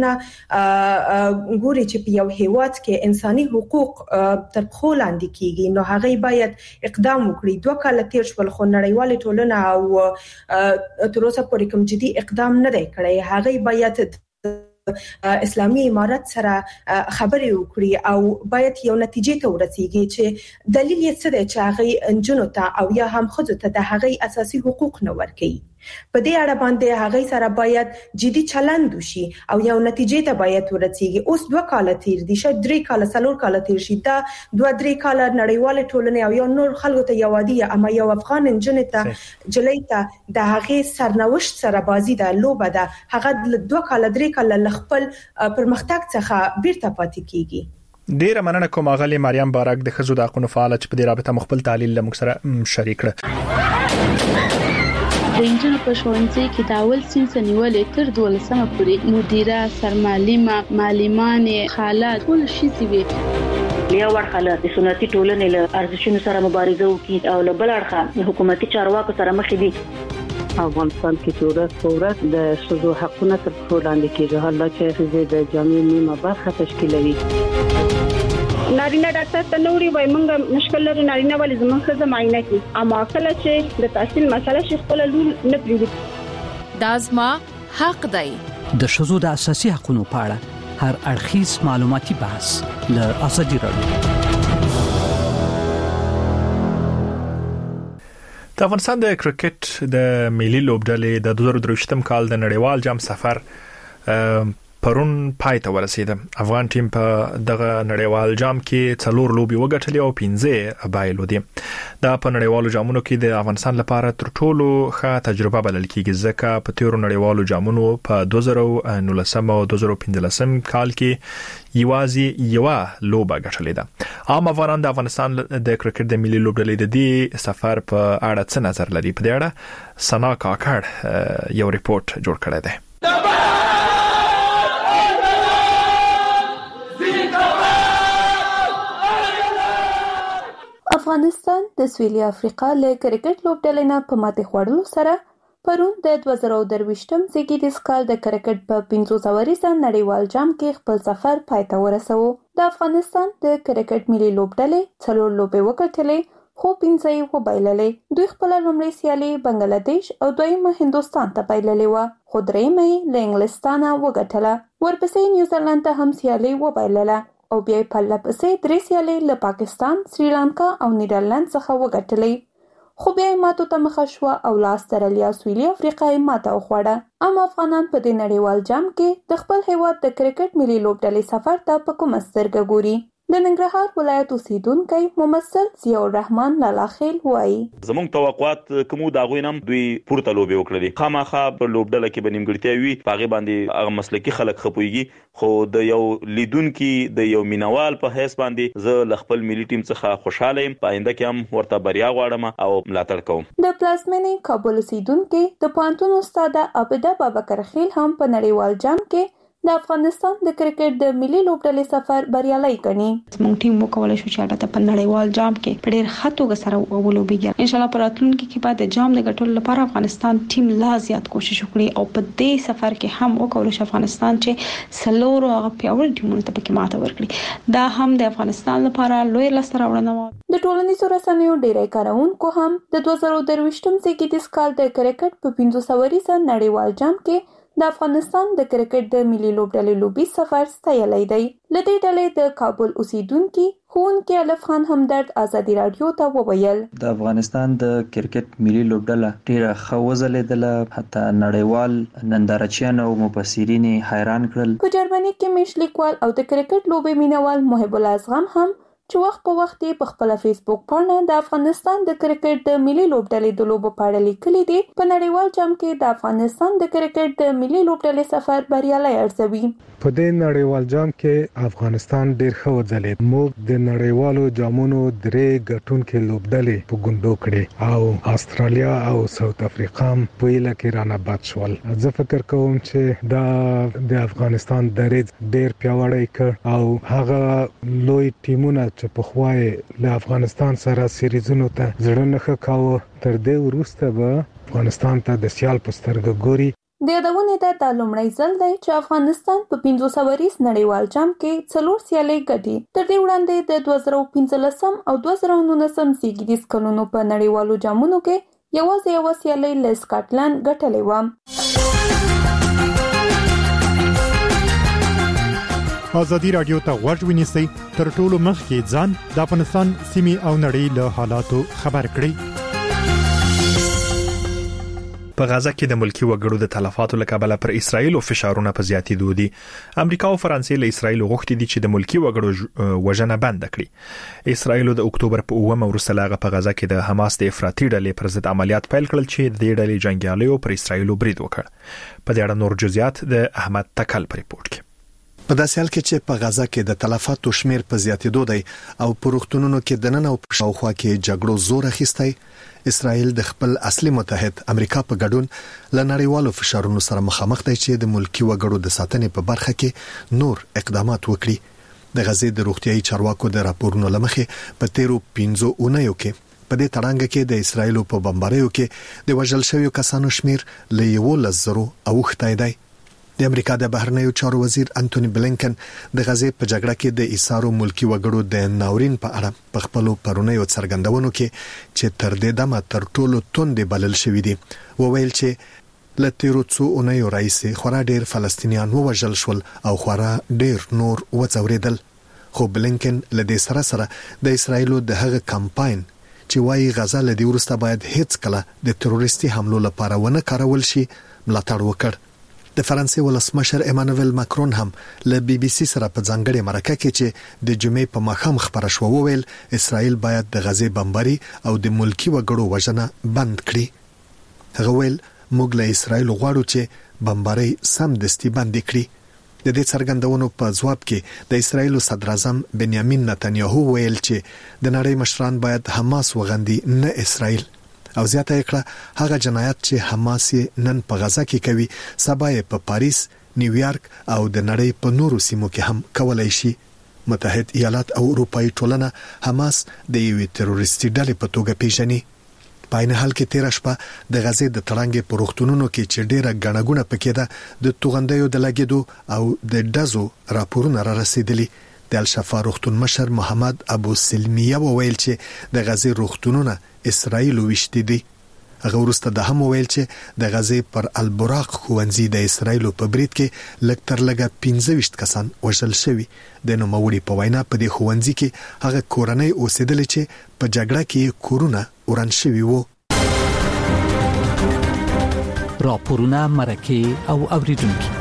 ټولنه ګوري چې په یو هیواد کې انساني حقوق تر پښو لاندې کیږي نو هغه باید اقدام وکړي. دوه کال تیر شول خو نړیوال ټولنه او تر اوسه پورې کوم جدي اقدام نه دی کړی. هغه باید اسلامي امارت سره خبرې وکړي او باید یو نتیجې ته ورسیږي چې دلیل یې څه دی چې هغه انجنونو ته او یا هم خځو ته د هغه اساسي حقوق نه ورکړي. په دې اړه باندې هغه سره باید جدي چلند وشي او یو نتیجې ته باید ورسیږي. اوس دوه کال تیر دي، شاید درې کال څلور کال تیر شي، دا دوه درې کال نړیوال ټولنې او یو نور خلکو ته یو عادي اما یو افغان انجن ته جلې ته د هغه سرنوشت سره بازی ده، لوبه ده. هغه دوه کال درې کال خپل پرمختګ څخه بیرته پاتې کیږي. ډیره مننه کوم اغلی مریم بارک د خزو د حقوقو فعال چې په دې رابطه مخبل تعلیل لمک سره شریک کړ. د انجنونو په ښوونځي کې د اول صنف نیولې تر دولسمه پورې مدیره، سرمعلمه، معلمانې، خالات ټول شي وي. یو ورخاله د سنتي ټولنې له ارزښتونو سره مبارزه وکړي او له بل اړخه حکومتي چارواکو سره مخ دي. افغانستان کې چې ورځ په ورځ د ښځو حقونه تر پښو لاندې کېږي، حالا چې ښځې د جامعې نیمه برخه تشکیلوي. نارینه ډاکټر ته نوري وای مونږ مشکل لري نارینه ولې زموږ ښځه معاینه کوي، اما کله چې د تحصیل مسله شي خپل لول نه پریږدي. دا زما حق دی. د ښځو د اساسي حقوقو په اړه هر اړخیز معلوماتي بحث له ازادي راډیو. د افغانستان د کرکټ د ملي لوبډلې د دوه زره درویشتم کال د نړیوال جام سفر پرون پای ته ورسید. افغان ټیم په دغه نړیوال جام کې څلور لوبي وګټلې او پنځه بایلو دي. دا په نړیوالو جامونو کې د افغانستان لپاره تر ټولو ښه تجربه بلل کېږي ځکه په تیرو نړیوالو جامونو په دوه زره نولسم او دوه زره پنځلسم کال کې یوازې یو لوبه ګټلې ده. عام افغانان د افغانستان د کرکټ د ملي لوبډلې د دې سفر په اړه څه نظر لري؟ په دې اړه سنا کاکړ یو ریپورت جوړ کړی دی. افغانستان د سویلي افریقا له کرکټ لوبډلې نه په ماتې خوړلو سره پرون د دوه زره درویشتم زیږدیز کال د کرکټ په پنځوس اوریزه نړیوال جام کې خپل سفر پای ته ورساوه. د افغانستان د کرکټ ملي لوبډلې څلور لوبې وګټلې خو پنځه یې وبایللې. دوی خپل لومړی سیالي بنگلاديش او دویمه هندوستان ته بایللې و خو دریمه یې له انګلستانه وګټله. ورپسې نیوزیلند ته هم سیالي وبایلله او بیا په لپسې درې سیالۍ له پاکستان، سریلانکا او نیدرلند څخه وګټلې. خو بیا ماتو ته مخه شوه او له استرالیا سویلي افریقا یې ماته وخوړه. اما افغانان په دې نړیوال جام کې د خپل هیواد د کرکټ ملي لوبډلې سفر ته په کومه سترګه ګوري؟ د ننګرهار ولایت اوسیدونکی ممثل ضیاء الرحمن لالاخیل وایي زموږ توقعات کومو دا غوینم دوی پورته لوبي وکړي. خامخا په لوبډله کې بنیمګړتیا وي پاغه باندې هغه مسلکي خلک خپويږي خو د یو لیدونکو د یو مینوال په حساب باندې زه ل خپل ملي ټیم څخه خوشاله یم. پاینده کې هم ورته بریا غواړم او ملاتړ کوم. د پلازمینې کابل اوسیدونکو د پانتون استاد عبده بابکر خیل هم په نړیوال جام کې د افغانستان د کرکټ د ملي لوبډلې سفر بریالي کړي. موږ ټیم وکولای شو چې البته په نړیوال جام کې په ډېر ښه توګه سره ولوبېږي. ان شاء الله په راتلونکي کې بعد د جام د ګټلو لپاره افغانستان ټیم لا زیات کوشش وکړي او په دې سفر کې هم وکولای شي افغانستان چې سلور او پیاوړي ټیمونو ته پکې ماته ورکړي. دا هم د افغانستان لپاره لوی لاسته راوړنه و. د ټولنیزو رسنیو ډیری کارونکو هم د دوه زره درویشتم زیږدیز کال د کرکټ په پنځوس اوریزه نړیوال جام کې د افغانستان د کرکټ د ملي لوبډلې لوبي سفر ستایلی دی. لدې ډلې د کابل اوسیدونکو ښوونکي الف خان همدرد ازادي رادیو ته وویل د افغانستان د کرکټ ملي لوبډله ډیره ښه وځلېدله، حتی نړیوال نندارچیان او مبصرین حیران کړل. په جرمني کې مېش لیکوال او د کرکټ لوبې مینوال محب الله ازغم هم چې وخت په وخت په خپل فیسبوک باندې د افغانستان د کرکټ د ملي لوبډلې د لوبو په اړه لیکلي دي. په نړیوال جام کې د افغانستان د کرکټ د ملي لوبډلې سفر بریالي ارزوي. په دې نړیوال جام کې افغانستان ډیر ښه وځلید. موږ د نړیوالو جامونو درې ګټونکو لوبډلې په ګوندو کړې او استرالیا او ساوث افریقا په یله کې رانه باد شول. زه فکر کوم چې دا د افغانستان دریځ ډیر پیاوړی کړ او هغه لوی ټیمونه چې په خوای له افغانستان سره سیریزونو ته زړه نه ښکاوه، تر دې وروسته به افغانستان ته د سیال په سترګه ګوري. د یادونې ده دا لومړی ځل دی چې افغانستان په پنځوس اوریز نړیوال جام کې څلور سیالۍ ګټي. تر دې وړاندې د دوه زره پنځلسم او دوه زره نولسم زیږدیز کلونو په نړیوالو جامونو کې یوازې یو سیالۍ له سکاټلند ګټلې و. ازادي رادیو ته غوږ ونیسئ، تر ټولو مخکې ځان د افغانستان سیمې او نړۍ له حالاتو خبر کړئ. په غزا کې د ملکی وګړو د تلفاتو له کبله پر اسرایل او فشارونه په زیاتېدو دي. امریکا او فرانسې له اسرایل غوښتي دي چې د ملکی وګړو وژنه بند کړي. اسرایل د اکتوبر په اوومه وروسته لاغه په غزا کې د حماس د افراطي ډلې پر ضد عملیات پیل کړل چې د ډلې جنگیالیو پر اسرایل برید وکړ. په دې اړه نور جزئیات د احمد تکل په ریپورت کې. په داسې حال کې چې په غزا کې د تلفاتو شمیر په زیاتېدو دی او په روغتونونو کې د نن او په شاوخوا کې جګړو زور اخیستی، اسرائیل د خپل اصلي متحد امریکا په ګډون له نړیوالو فشارونو سره مخامخ دی چې د ملکی وګړو د ساتنې په برخه کې نور اقدامات وکړي. د غزې د روغتيایي چارواکو د راپورونو لمخې په تیرو پنځو اونیو کې په دې تړانګه کې د اسرائیل په بمباریو کې د وژل شویو کسانو شمیر له یو لزرو اوښتی دی. د امریکا د بهرنیو چارو وزیر انټونی بلینکن د غزې په جګړه کې د ایسارو ملکی وګړو د ناورین په اړه په خپل پرونیو څرګندونو کې چې تر دې دمه تر ټولو توندې بلل شوې دي وویل چې له تیرو څو اونیو راځي خورا ډیر فلسطینیان وژل شول او خورا ډیر نور وځوریدل. خو بلینکن له دې سره سره د اسرایل د هغه کمپاین چې وايي غزا له دې وروسته باید هیڅ کله د تروریستي حملو لپاره ونه کارول شي ملاتړ وکړ. د فرانسې ولسمشر ایمانوئل ماکرون هم له بي بي سي سره په ځانګړي مرکه کې چې د جمعې په ماښام خبره شو وویل اسرائیل باید د غزې بمباري او د ملکی وګړو وژنه بند کړي. هغه ویل موږ له اسرائیل غواړو چې بمباري سم دستي بند کړي. د دې څرګندونو په جواب کې د اسرائیل صدر اعظم بنیامین نتنیاهو ویل چې د نړۍ مشران باید حماس وغندي نه اسرائیل، او زیاته کړه هغه جنایت چې حماس نن په غزا کې کوي سبا یې په پاریس، نیویارک او د نړۍ په نورو سیمو کې هم کولای شي. متحد ایالات او اروپאי ټولنه حماس د یوې تروریستي ډلې په توګه پیژني. په عین حال کې تیر شپه د غزې د تړانګې په روغتونونو کې چې ډیره غڼګونه پکې ده د توغندیو د لګیدو او د دزو راپورونه را رسیدلي. د الشفا روغتون مشر محمد ابو سلمیه وویل چې د غزې روغتونونه اسرائیل وشتي دي. هغه ورسته د هم ویل چې د غزې پر البراق خوندزي د اسرائیل په برید کې لږ تر لږه پنځه ویشت کسان وژل شوي. د نوموړي په وینا په دې خوندزي کې هغه کورنۍ اوسېدل چې په جګړه کې کورونه وران شوي وو. راپورونه مرکه او اوریدونکو.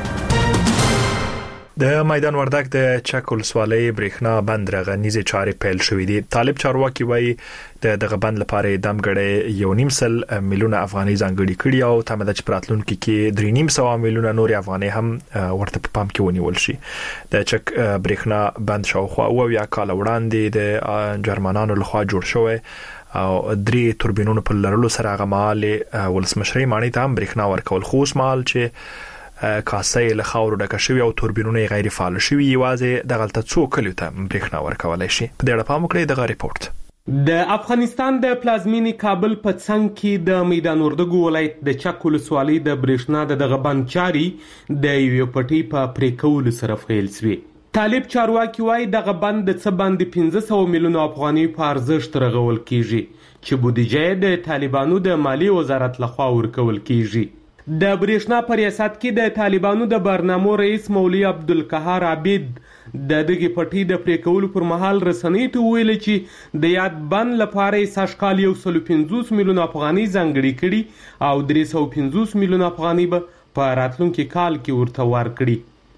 د میدان وردګ د چک ولسوالۍ برېښنا بند رغنیزه چارې پیل شوې دي. طالب چارواکي وایي د دغه بند لپاره دمګړې یو نیم سل میلیونه افغانۍ ځانګړي کړي او تمه ده چې پراتلونکو کې درې نیم سو میلیونه نور افغانۍ هم ورته په پام کې ونیول شي. د چک برېښنا بند شاوخوا او یا کال وړاندې د جرمنانو لخوا جوړ شوی او درې توربینونو په لرلو سره غماله ولسمشري مانی ته برېښنا ورکول خو مال چې کاسې له خاورو ډکه شوی او توربینونه غیر فعال شوی یوازې د غلطه څو کلیو ته برېښنا ورکولای شي. په دې اړه پام وکړئ دغه ریپورت. د افغانستان د پلازمینې کابل په څنګ کې د میدان وردګو ولایت د چک ولسوالۍ د برېښنا د دغه بند چاري د یو پټي په پریکول سره فعال شوی. طالب چارواکي وایي دغه بند د څه باندې پنځه سوه میلیونه افغانۍ په ارزښت رغول کیږي چې بودیجه د طالبانو د مالی وزارت لخوا ورکول کیږي. د برېښنا په ریاست کې د طالبانو د برنامو رئیس مولوي عبدالقهار عابد د دغې پټۍ د پرې کولو پر مهال رسنیو ته وویل چې د یاد بند لپاره یې سږکال یو سلو پنځوس میلیونه افغانۍ ځانګړي کړي او درې سوه پنځوس میلیونه افغانۍ به په راتلونکي کال کې ورته ورکړي.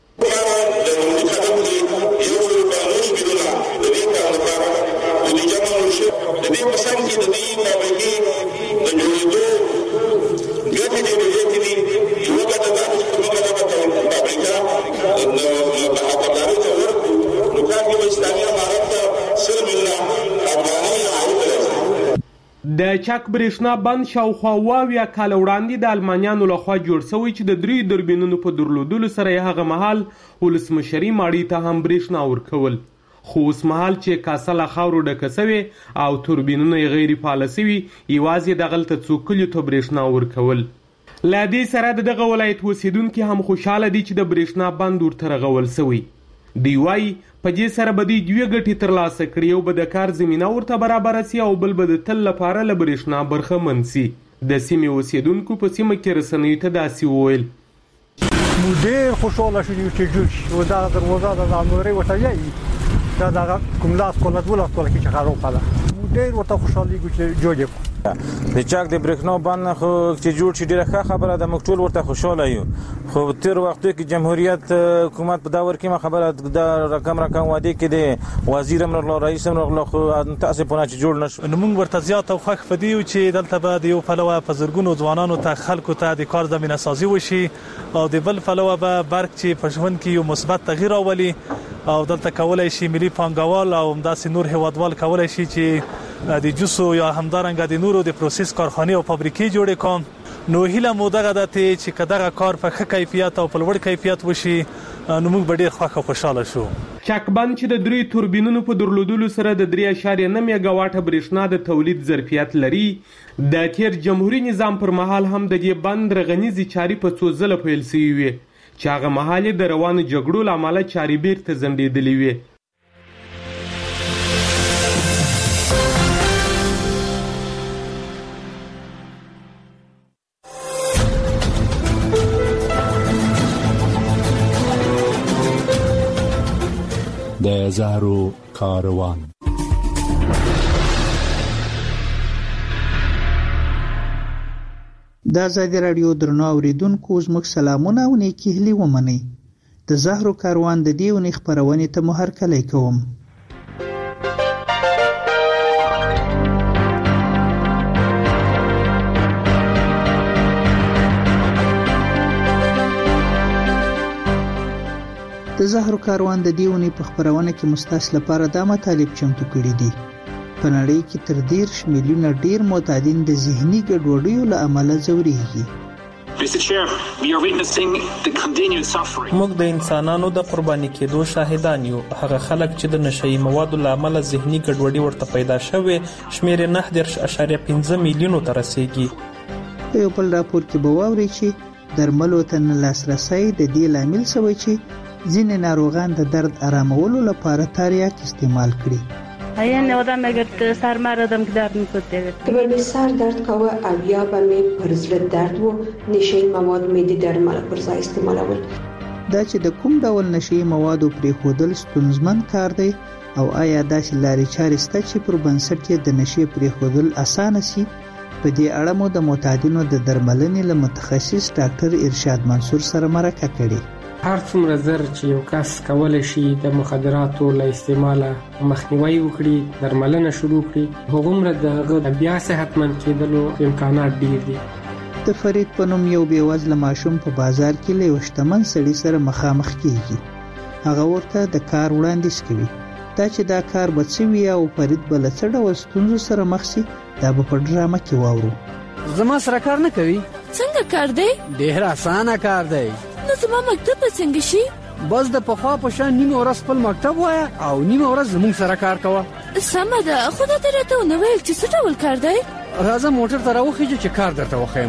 د چک برېښنا بند شاوخوا اویا کاله وړاندې د المانیانو لخوا جوړ شوی چې د دریو دوربینونو په درلودلو سره یې هغه مهال ولسمشري ماڼۍ ته هم برېښنا ورکول، خو اوس مهال چې کاسه له خاورو ډکه سوې او توربینونه یې غیر فعاله سوي، یوازې دغلته څو کلیو ته برېښنا ورکول. له دې سره د دغه ولایت اوسیدونکي هم خوشحاله دي چې د برېښنا بند ورته رغول سوی. دوی وایي په دې سره به دوی دوې ګټې ترلاسه کړي، یو به د کار زمینه ورته برابره سي او بل به د تل لپاره له برېښنا برخمن سي. د سیمې اوسیدونکو په سیمه کې رسنیو ته داسې وویل: موږ ډېر خوشحاله شو چې جوړ شي او دا دروازه د ځانګړې ورته یې دا دغه کوم لاس کوله دوه لاس کوله چې خراب کړه، موږ ډېر ورته خوشحالي ګو چې جوړ یې د چاک د برېښنا بند خو چې جوړ شي ډېره ښه خبره ده، موږ ټول ورته خوشحاله یو. خو تیر وختو کې جمهوریت حکومت په داور کې ما خبره د رقم رقم وادي کې د وزیر امر الله رئیس امر الله خو تاسفونه چې جوړ نشو. نو موږ ورته زیات او خوښ فدیو چې دلته به د یو فلوه په زرګونو ځوانانو ته خلکو ته د کار زمينه سازي وشي او د بل فلوه به برق چې په ژوند کې یو مثبت تغییر راولي او دلته کولای شي ملي پانګوال او همداسې نور هیوادوال کولای شي چې د جوسو یا همدارنګه د نورو د پروسس کارخانه او فابریکې جوړې کوم. نو هیله مو دغه ده چې کداغه کار په ښه کیفیت او په لوړ کیفیت وشي، نو موږ به ډیر خوښ او خوشاله شو. چک بند چې د درې توربینونو په درلودلو سره د درې اعشاریه نه میګا واټه برېښنا د تولید ظرفیت لري. د تیر جمهوریت نظام پر مهال هم د دې بند رغنیزي چاري په څو ځله پیل شوې وي چې هغه مهال د روانو جګړو له امله چاري بیرته ځنډېدلې وي. د زهرو کاروان. د آزادي راډیو درنو اوریدونکو زموږ سلامونه او نیکی هیلې ومنئ. د زهرو کاروان د دې ونې خپرونې ته مو هرکلی کوم. د زهرو کاروان د دیونی په خبرونه کې مستاس لپاره د مطالب چمتو کړي دي. په نړۍ کې تر دیرش میلیونه ډیر معتادین د ذهني ګډوډیو له امله ځوريږي. موږ د انسانانو د قرباني کېدو شاهدان یو. هغه خلک چې د نشئی موادو له امله ذهني ګډوډي ورته پیدا شوه شمیر نه درش اشاریه پنځه میلیونو ته رسیدي. په یو بل راپور کې به واوري چې درملو ته نه لاسرسي د دې لامل شوی چې ځینې ناروغان د درد آرامولو لپاره تریاک استعمال کړي. این آدم اگر سر مردم که درد میکنه که به سر درد کوه او یا به می پرزرد درد و نشئی مواد میدی درمل پرځای استعمالول. دا چې د کوم ډول نشئی موادو پرېښودل ستونزمن کار دی او آیا داسې لارې چارې شته چې پر بنسټ یې د نشئی پرېښودل اسانه سي؟ په دې اړه مو د معتادینو د درملنې له متخصص ډاکټر ارشاد منصور سره مرکه کړې. هر څومره زر چې یو کس کولای شي د مخدراتو له استعماله مخنیوي وکړي، درملنه شروع کړي، هغومره د هغه بیا صحتمند کېدلو امکانات ډیر دي. د فرید په نوم یو بېوزله ماشوم په بازار کې له یو شتمن سړي سره مخامخ کېږي. هغه ورته د کار وړاندیز کوي. دا چې دا کار به څه وي او فرید به له څه ډول ستونزو سره مخ شي دا به په ډرامه کې واورو. زما سره کار نه کوي. څنګه کار دی؟ ډېر اسانه کار دی. نو زما مکتب به څنګه شي؟ بس د پخوا په شان نیمه ورځ خپل مکتب وایه او نیمه ورځ زموږ سره کار کوه. سمه ده، خو دا ته راته ونه ویل چې څه ډول کار دی؟ راځه موټر ته راوخیږه چې کار درته وښیم.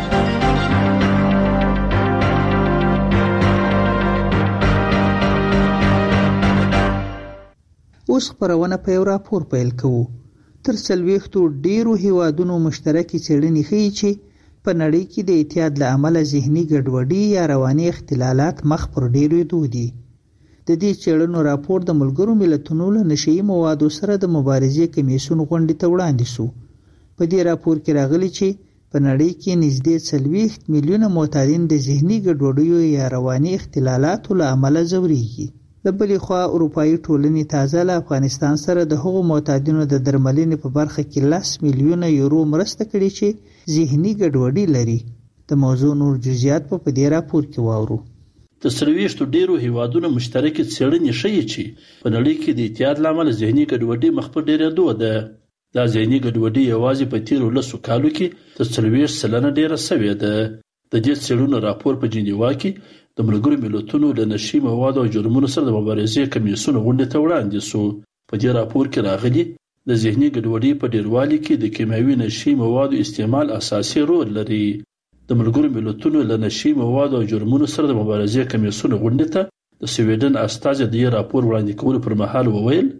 اوس خبرونه په یو راپور پیل کوو. تر څلوېښتو ډیرو هیوادونو مشترکې څېړنې ښیي چې په نړۍ کې د اعتیاد له امله ذهني ګډوډي یا رواني اختلالات مخ پر ډیریدو دي. د دې څېړنو راپور د ملګرو ملتونو له نشهیي موادو سره د مبارزې کمیسیون غونډې ته وړاندې شو. په دې راپور کې راغلي چې په نړۍ کې نږدې څلوېښت میلیونه معتادین د ذهني ګډوډیو یا رواني اختلالاتو له امله ځورېږي. د بلې خوا اروپایي ټولنې تازه له افغانستان سره د هغو معتادینو د درملنې په برخه کې لس میلیونه یورو مرسته کړې چې ذهني ګډوډي لري. د موضوع نور جزئیات په دې راپور کې واورو. د څلوېښتو ډیرو هیوادونو مشترکې څېړنې ښیي چې په نړۍ کې د اعتیاد له امله ذهني ګډوډي مخ په ډېرېدو ده. دا ذهني ګډوډي یوازې په تیرو لسو کالو کې تر څلوېښت سلنه ډېره سوې ده. د دې څېړنو راپور په جنیوا کې د ملګرو ملتونو له نشهیي موادو او جرمونو سره د مبارزې کمیسیون غونډې ته وړاندې شو. په دې راپور کې راغلي د ذهني ګډوډۍ په ډېروالي کې د کیمیاوي نشهیي موادو استعمال اساسي رول لري. د ملګرو ملتونو له نشهیي موادو او جرمونو سره د مبارزې کمیسیون غونډې ته د سویډن استازي د دې راپور وړاندې کولو پر مهال وویل: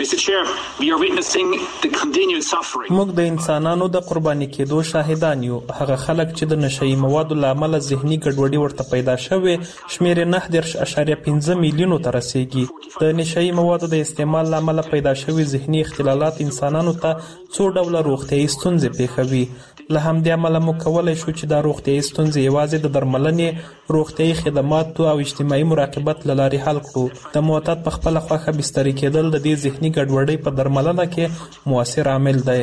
موږ د انسانانو د قرباني کېدو شاهدان یو. هغه خلک چې د نشهیي موادو له امله ذهني ګډوډي ورته پیدا شوې شمېر یې نهه دېرش اعشاریه پنځه میلیونو ته رسیږي. د نشهیي موادو د استعمال له امله پیدا شوي ذهني اختلالات انسانانو ته څو ډوله روغتیایي ستونزې پېښوي. له همدې امله موږ کولی شو چې دا روغتیایي ستونزې یوازې د درملنې، روغتیایي خدماتو او اجتماعي مراقبت له لارې حل کړو. د معتاد په خپله خوښه بستري کېدل د دې ذهني ګډوډۍ په درملنه کې مؤثر عامل دی.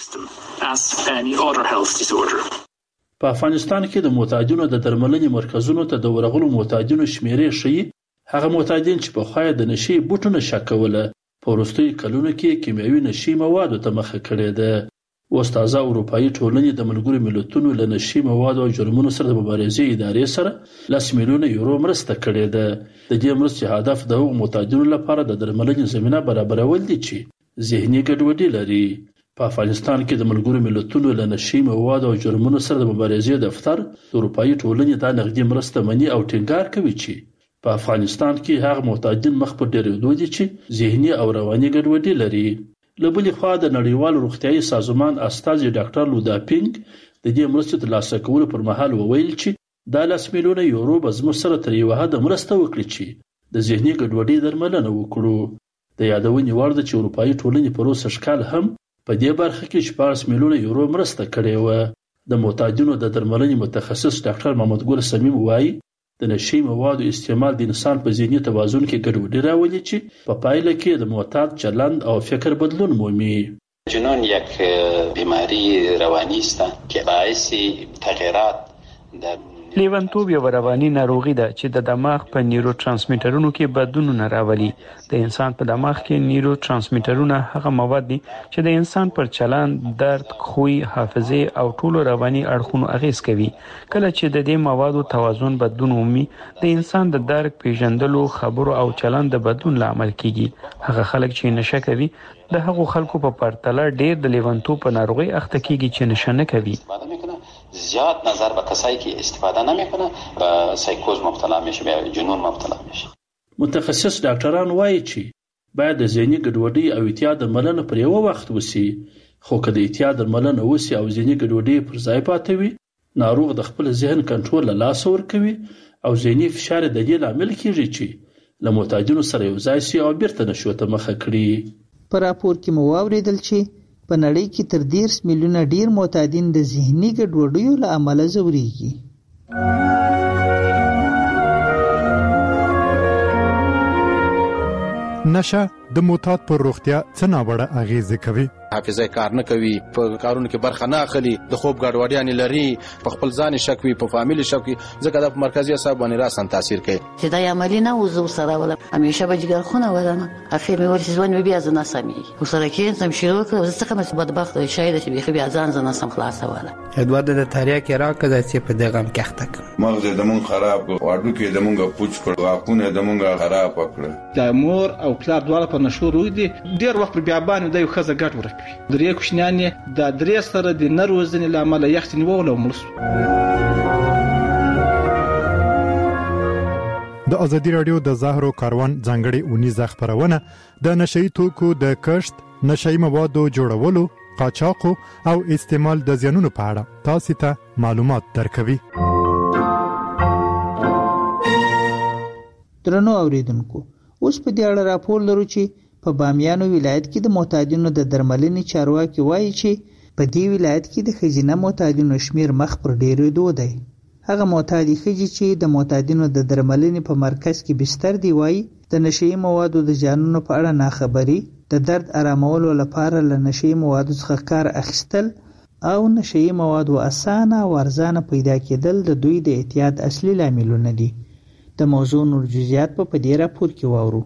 په افغانستان کې د معتادینو د درملنې مرکزونو ته د ورغلو معتادینو شمیرې ښیي هغه معتادین چې پخوا د نشي بوټونه شکوله په وروستیو کلونو کې کیمیاوي نشي موادو ته مخه کړې ده. اوس تازه اروپایي ټولنې د ملګرو ملتونو له نشي موادو او جرمونو سره د مبارزې ادارې سره لس میلیونه یورو مرسته کړې ده. د دې مرستې هدف د هغو معتادینو لپاره د درملنې زمینه برابرول دي چې ذهني ګډوډي لري. په افغانستان کې د ملګرو ملتونو له نشي موادو او جرمونو سره د مبارزې دفتر د اروپایي ټولنې دا نغدي مرسته مني او ټینګار کوي چې په افغانستان کې هغه معتادین مخ په ډېرېدو دي چې ذهني او رواني ګډوډي لري. له بلې خوا د نړیوال روغتیايي سازمان استازي ډاکټر لودا پینګ د دې مرستې ترلاسه کولو پر مهال وویل چې دا لس میلیونه یورو به زموږ سره تر یوه حده مرسته وکړي چې د ذهني ګډوډۍ درملنه وکړو. د یادونې وړ ده چې اروپایي ټولنې په روسه ښکال هم په دې برخه کې شپاړس میلیونه یورو مرسته کړې وه. د معتادینو د درملنې متخصص ډاکټر محمد ګل سمیم وایي د نشي موادو استعمال د انسان په ذهني توازن کې ګډوډي راولي چې په پایله کې د معتاد چلند او فکر بدلون مومي. جنون یک بیماری روانی است که باعث تغییرات در لیونتوب یو رواني ناروغي ده چې د دماغ په نیورو ترانسمیټرونو کې بدلونونه راولي. د انسان په دماغ کې نیورو ترانسمیټرونه هغه مواد دي چې د انسان پر چلند، درد، خوی، حافظه او ټولو رواني اړخونو اغیز کوي. کله چې د دې موادو توازن بدلون ومي د انسان د درک، پیژندلو، خبرو او چلند د بدلون لامل کیږي. هغه خلک چې نشه کوي د هغو خلکو په پرتله ډیر د لیونتوب په ناروغي اخته کیږي چې نشه نه کوي. زیاد نظر به کسایی که استفاده نمیکنه به سایکوز مبتلا میشه، به جنون مبتلا میشه. متخصص ډاکټران وایي چې باید د ذهني ګډوډۍ او اعتیاد درملنه پر یو وخت وسی، خو که د اعتیاد درملنه وسی او ذهني ګډوډۍ پر ځای پاتې وي، ناروغ د خپل ذهن کنټرول له لاسه ورکوي او ذهني فشار د دې لامل کیږي چې له معتادینو سره یو ځای شي او بیرته نشو ته مخه کړي. په راپور کې مو واوریدل چې په نړۍ کې تر دېرش میلیونه ډیر معتادین د ذهني ګډوډیو له امله ځورېږي. نشه د معتاد پر روغتیا څه ناوړه اغیزه کوي. حافظه کار نه کوي، په کارونو کې برخه نه اخلي، د خوب ګډوډیان لري، په خپل ځان شک وي، په فامیل شک وي، ځکه د مرکزي اعصاب باندې راسن تاثیر کوي. چې دا عملی نه وزو سره ولا همیشه به جګر خونه ودانه اخر مې ورسې ځوان بیا ځنه سمي وسره کې سم شروع کړ زه څنګه مې بدبخت شاید چې بیا بیا ځان ځنه سم خلاص ولا ادوار د تاریخ کې راکړه چې په دغه کې اخته کړ مغز د مون خراب واډو کې د مونږه پوچ کړ واقونه د مونږه خراب کړ. د مور او پلار دواړه په نشو روي دي ډیر وخت بیا باندې د یو خزه ګټ ورکوي. درې کوشنیان د درې سره د نروزنې لامل یخت نیول او ملس. د ازادي رادیو د زهرو کاروان ځانګړي اونیزه خبرونه د نشئی توکو د کښت، نشئی موادو جوړولو قاچاق او استعمال د زیانونو په اړه تاسو ته معلومات درکوي. درنو اوریدونکو، اوس په دې اړه راپور لرو چې په بامیانو ولایت کې د معتادینو د درملنې چارواکي وایي چې په دې ولایت کې د ښځینه معتادینو شمیر مخ پر ډېرېدو دی. هغه معتادي ښځې چې د معتادینو د درملنې په مرکز کې بستر دی وایي د نشهیي موادو د زیانونو په اړه ناخبري، د درد آرامولو لپاره له نشهیي موادو څخه کار اخیستل او نشهیي موادو اسانه او ارزانه پیدا کېدل د دوی د اعتیاد اصلي لاملونه دي. د موضوع نور جزئیات په دې راپور کې واورو.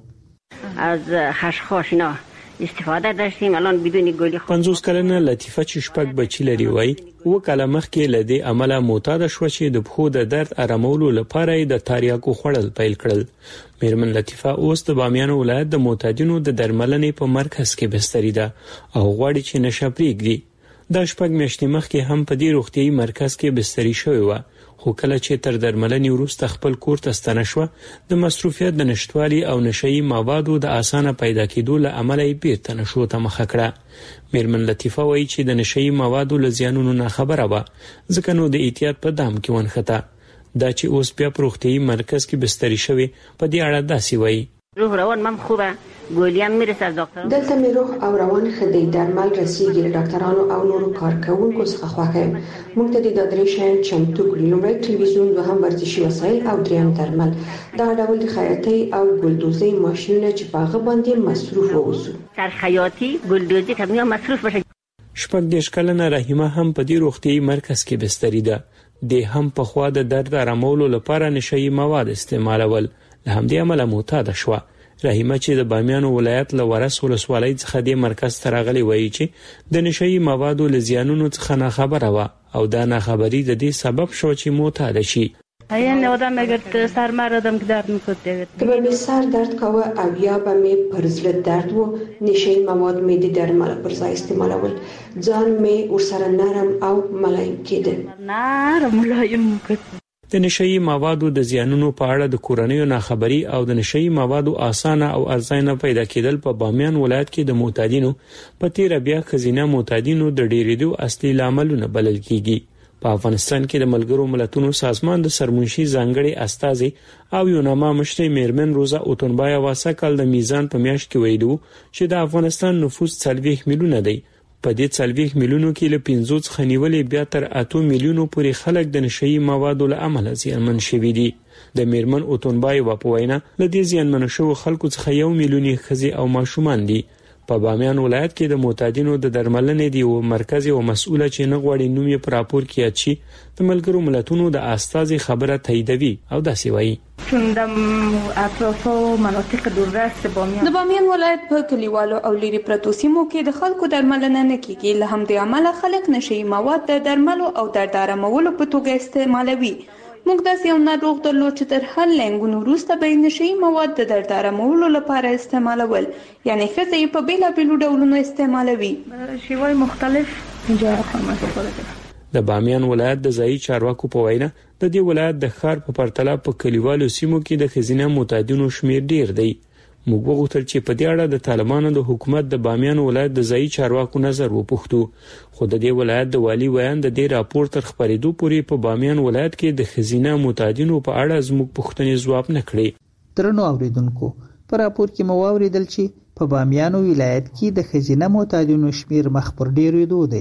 از خشخاشنا استفاده داشتیم. الان بدون گلی پنځوس کلنه لطیفه چې شپږ بچی لري وای و کله مخکې له دې عمله معتاد شو چې د پخو د درد آرامولو لپاره د تاریاکو خوړل پیل کړل. میرمن لطیفه اوس د بامیانو ولایت د معتادینو د درملنې په مرکز کې بستری ده او غواړي چې نشه پرېږدي. دا شپږ میاشتې مخکې هم په دې روغتیايي مرکز کې بستری شوې وه، خو کله چې تر درملنې وروسته خپل کور ته ستنه شوه د مصروفیت د نشتوالي او نشهیي موادو د اسانه پیدا کېدو له امله یې بیرته نشو ته مخه کړه. میرمن لطیفه وایي چې د نشهیي موادو له زیانونو نه خبره وه، ځکه نو د احتیاط په دام کې ونښته. دا چې اوس بیا په روغتیايي مرکز کې بستری شوې په دې اړه داسې وایي: روح روان من خوبه، گولیم میرسه از دکتران. دلته می روح او روان خدای درمل رسیږي له ډاکټرانو او نورو کارکوونکو څخه خوښه. موږ ته د درې شیان چمتو کړي: لومړی تلویزیون، دوهم ورزشي وسایل او دریم درمل. دا ډول د خیاطۍ او ګلدوزۍ ماشینونه چې په هغه باندې مصروف اوسو. سر خیاطي ګلدوزي ته موږ مصروف بشو. شپږ دېرش کلنه رحیمه هم په دې روغتیايي مرکز کې بستری ده. د هم په خوا د درد آرامولو لپاره نشهیي مواد استعمالول، له همدې امله معتاده شوه. رحیمه چې د بامیانو ولایت له ورس ولسوالۍ څخه د مرکز ته راغلې وایي چې د نشهیي موادو له زیانونو څخه ناخبره وه او دا ناخبري د دې سبب شو چې معتاده شي. این آدم اگر سر مردم که درد میکرد که به می سر درد کوه او یا به می پرزل درد و نشهی مواد می دی درمل پرزای استعمالول، ځان می ورسره نرم او ملایم کېده. نرم ملایم میکرد. د نشهیي موادو د زیانونو په اړه د کورنیو ناخبري او د نشهیي موادو اسانه او ارزانه پیدا کېدل په بامیان ولایت کې د معتادینو په تیر بیا ښځینه معتادینو د ډېرېدو اصلي لاملونه بلل کېږي. په افغانستان کې د ملګرو ملتونو سازمان د سرمنشي ځانګړي استازي او یوناما مشري میرمن روزا اوتونبایا واسه کال د میزان په میاشت کې ویلو چې د افغانستان نفوس څلوېښت میلیونه دی. په دې څلوېښت میلیونو کې له پنځو څخه نیولې بیا تر اتو میلیونو پورې خلک د نشهیي موادو له امله زیانمن شوي دي. د میرمن اوتونبایا په وینا له دې زیانمنو شوو خلکو څخه یو میلیون ښځې او ماشومان دي. په بامیان ولایت کې د معتادینو د درملنې دی او مرکز او مسؤله چې نه غواړي نوم یې پر راپور کې یاد شي د ملګرو ملتونو د استازي خبره تاییدوي او داسې وایي: چون د اطراف او مناطق دوررس بامیان د بامیان ولایت په کلیوالو او لري پرتو سیمو کې د خلکو درملنه نه کیږي، له همدې امله خلک نشهیي مواد د درملو او درد آرامولو په توګه استعمالوي. موږ داسې یو ناروغ درلود چې تر هر لنګونو وروسته به یې نشهیي مواد د درد آرامولو لپاره استعمالول، یعنې ښځه یې په بېلابېلو ډولونو استعمالوي. شیوای مختلف اینجا خانم استفاده کوي. د بامیان ولایت د ځایي چارواکو په وینا د دې ولایت د ښار په پرتله په کلیوالو سیمو کې د ښځینه معتادینو شمیر ډیر دی. موږ وغوښتل چې په دې اړه د طالبانو د حکومت د بامیان ولایت د ځایي چارواکو نظر وپوښتو، خو د دې ولایت د والی ویان د دې راپور تر خپرېدو پورې په بامیان ولایت کې د ښځینه معتادینو په اړه زموږ پوښتنې ځواب نه کړې. درنو اوریدونکو، په راپور کې مو واوریدل چې په بامیان ولایت کې د ښځینه معتادینو شمیر مخ پر ډېرېدو دی.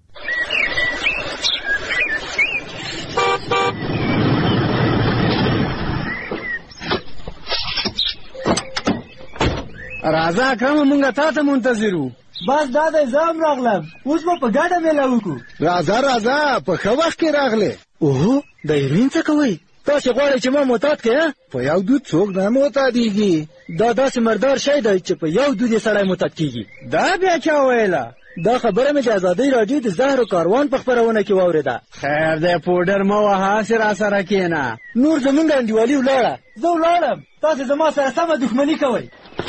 راځه اکرم، مونږه تا ته منتظر وو. بس دا د زام راغلم، اوس به په ګډه میله وکړو. راځه راځه، په ښه وخت کې راغلې. اوهو، د هیروین څه کوئ؟ تاسې غواړئ چې ما معتاد کړې؟ په یو دود څوک نه معتادېږي. دا داسې مردار شی دی چې په یو دود یې سړی معتاد کېږي. دا بیا چا ویله؟ دا خبره مې د ازادۍ راډیو د زهرو کاروان په خپرونه کې واورېده. خیر دی، پوډر مه وهه، هسې راسره کښېنه. نور زمونږ انډیوالي ولاړه. زه ولاړم، تاسې زما سره سمه دښمني کوئ.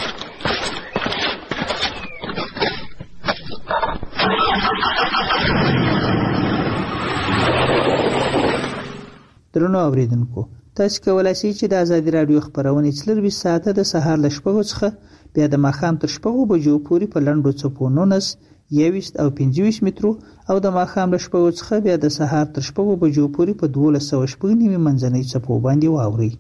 درنو اوریدونکو، تاسو کولای شئ چې د ازادي راډیو خبرونه څلرویشت ساعته د سهار له شپږو څخه بیا د ماښام تر شپږو بجو پورې په لنډو څپو نونس یویشت او پنځه ویشت مترو او د ماښام له شپږو څخه بیا د سهار تر شپږو بجو پورې په دولس سوه شپږ نوي منځنۍ څپو باندې واوري.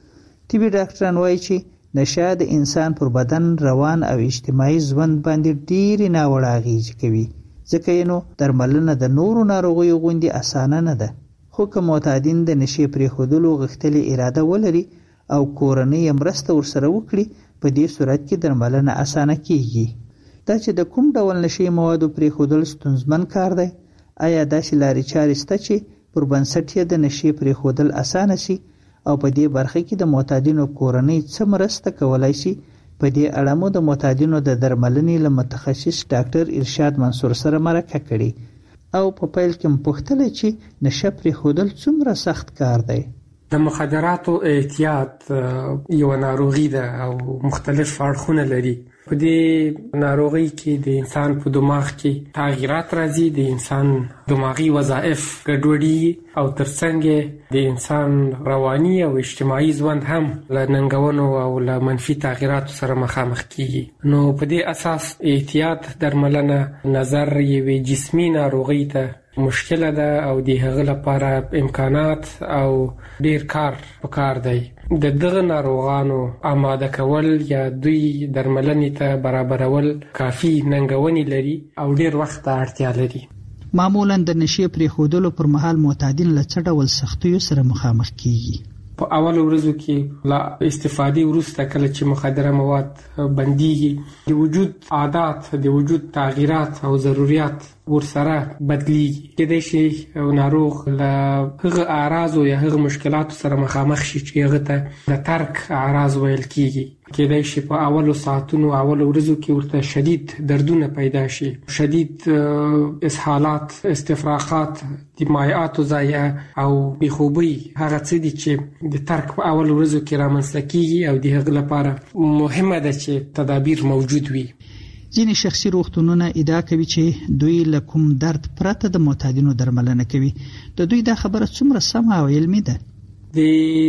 طبي ډاکټران وایي چې نشه د انسان پر بدن، روان او اجتماعي ژوند باندې ډېرې ناوړه اغېزې کوي، ځکه یې نو درملنه د نورو ناروغیو غوندې اسانه نه ده. خو که معتادین د نشې پرېښودلو غښتلې اراده ولري او کورنۍ یې مرسته ورسره وکړي، په دې صورت کې درملنه اسانه کیږي. دا چې د کوم ډول نشې موادو پرېښودل ستونزمن کار دی، آیا داسې لارې چارې شته چې پر بنسټ یې د نشې پرېښودل اسانه شي او په دې برخه کې د معتادینو کورنۍ څه مرسته کولای شي؟ په دې اړه مو د معتادینو د درملنې له متخصص ډاکټر ارشاد منصور سره مرکه کړې او په پیل کې مو پوښتلې چې نشه پرېښودل څومره سخت کار دی. د مخدراتو اعتیاد یو ناروغي ده او مختلف اړخونه لري. په دې ناروغي کې د انسان په دماغ کې تغیرات راځي، د انسان دماغي وظایف ګډوډي او ترڅنګ د انسان رواني او اجتماعي ژوند هم له ننګونو او له منفي تغیراتو سره مخامخ کیږي. نو په دې اساس اعتیاد درملنه نظر یوې جسمي ناروغي ته مشکله ده او د هغه لپاره امکانات او ډیر کار پکار دی. د دغه ناروغانو آماده کول یا دوی درملنې ته برابرول کافي ننګونې لري او ډیر وخت ته اړتیا لري. معمولا د نشې پرېښودلو پر مهال معتادین له څه ډول سختیو سره مخامخ کیږي؟ په اول ورځو کې لا استفادې وروسته کله چې مخدره مواد بنديږي، د وجود عادات، د وجود تغییرات او ضرورت ورسره بدلیږي. کېدای شي ناروغ له هغه اعراضو یا هغه مشکلاتو سره مخامخ شي چې هغه ته د ترک اعراض ویل کیږي. کېدای شي په اولو ساعتونو اولو ورځو کې ورته شدید دردونه پیدا شي، شدید اسهالات، استفراغات، د مایعاتو ضایع او بېخوبي. هغه څه دي چې د ترک په اولو ورځو کې رامنځته کیږي او د هغه لپاره مهمه ده چې تدابیر موجود وي. ځینې شخصي روغتونونه ادعا کوي چې دوی له کوم درد پرته د معتادینو درملنه کوي. د دوی دا خبره څومره سمه او علمي ده؟ د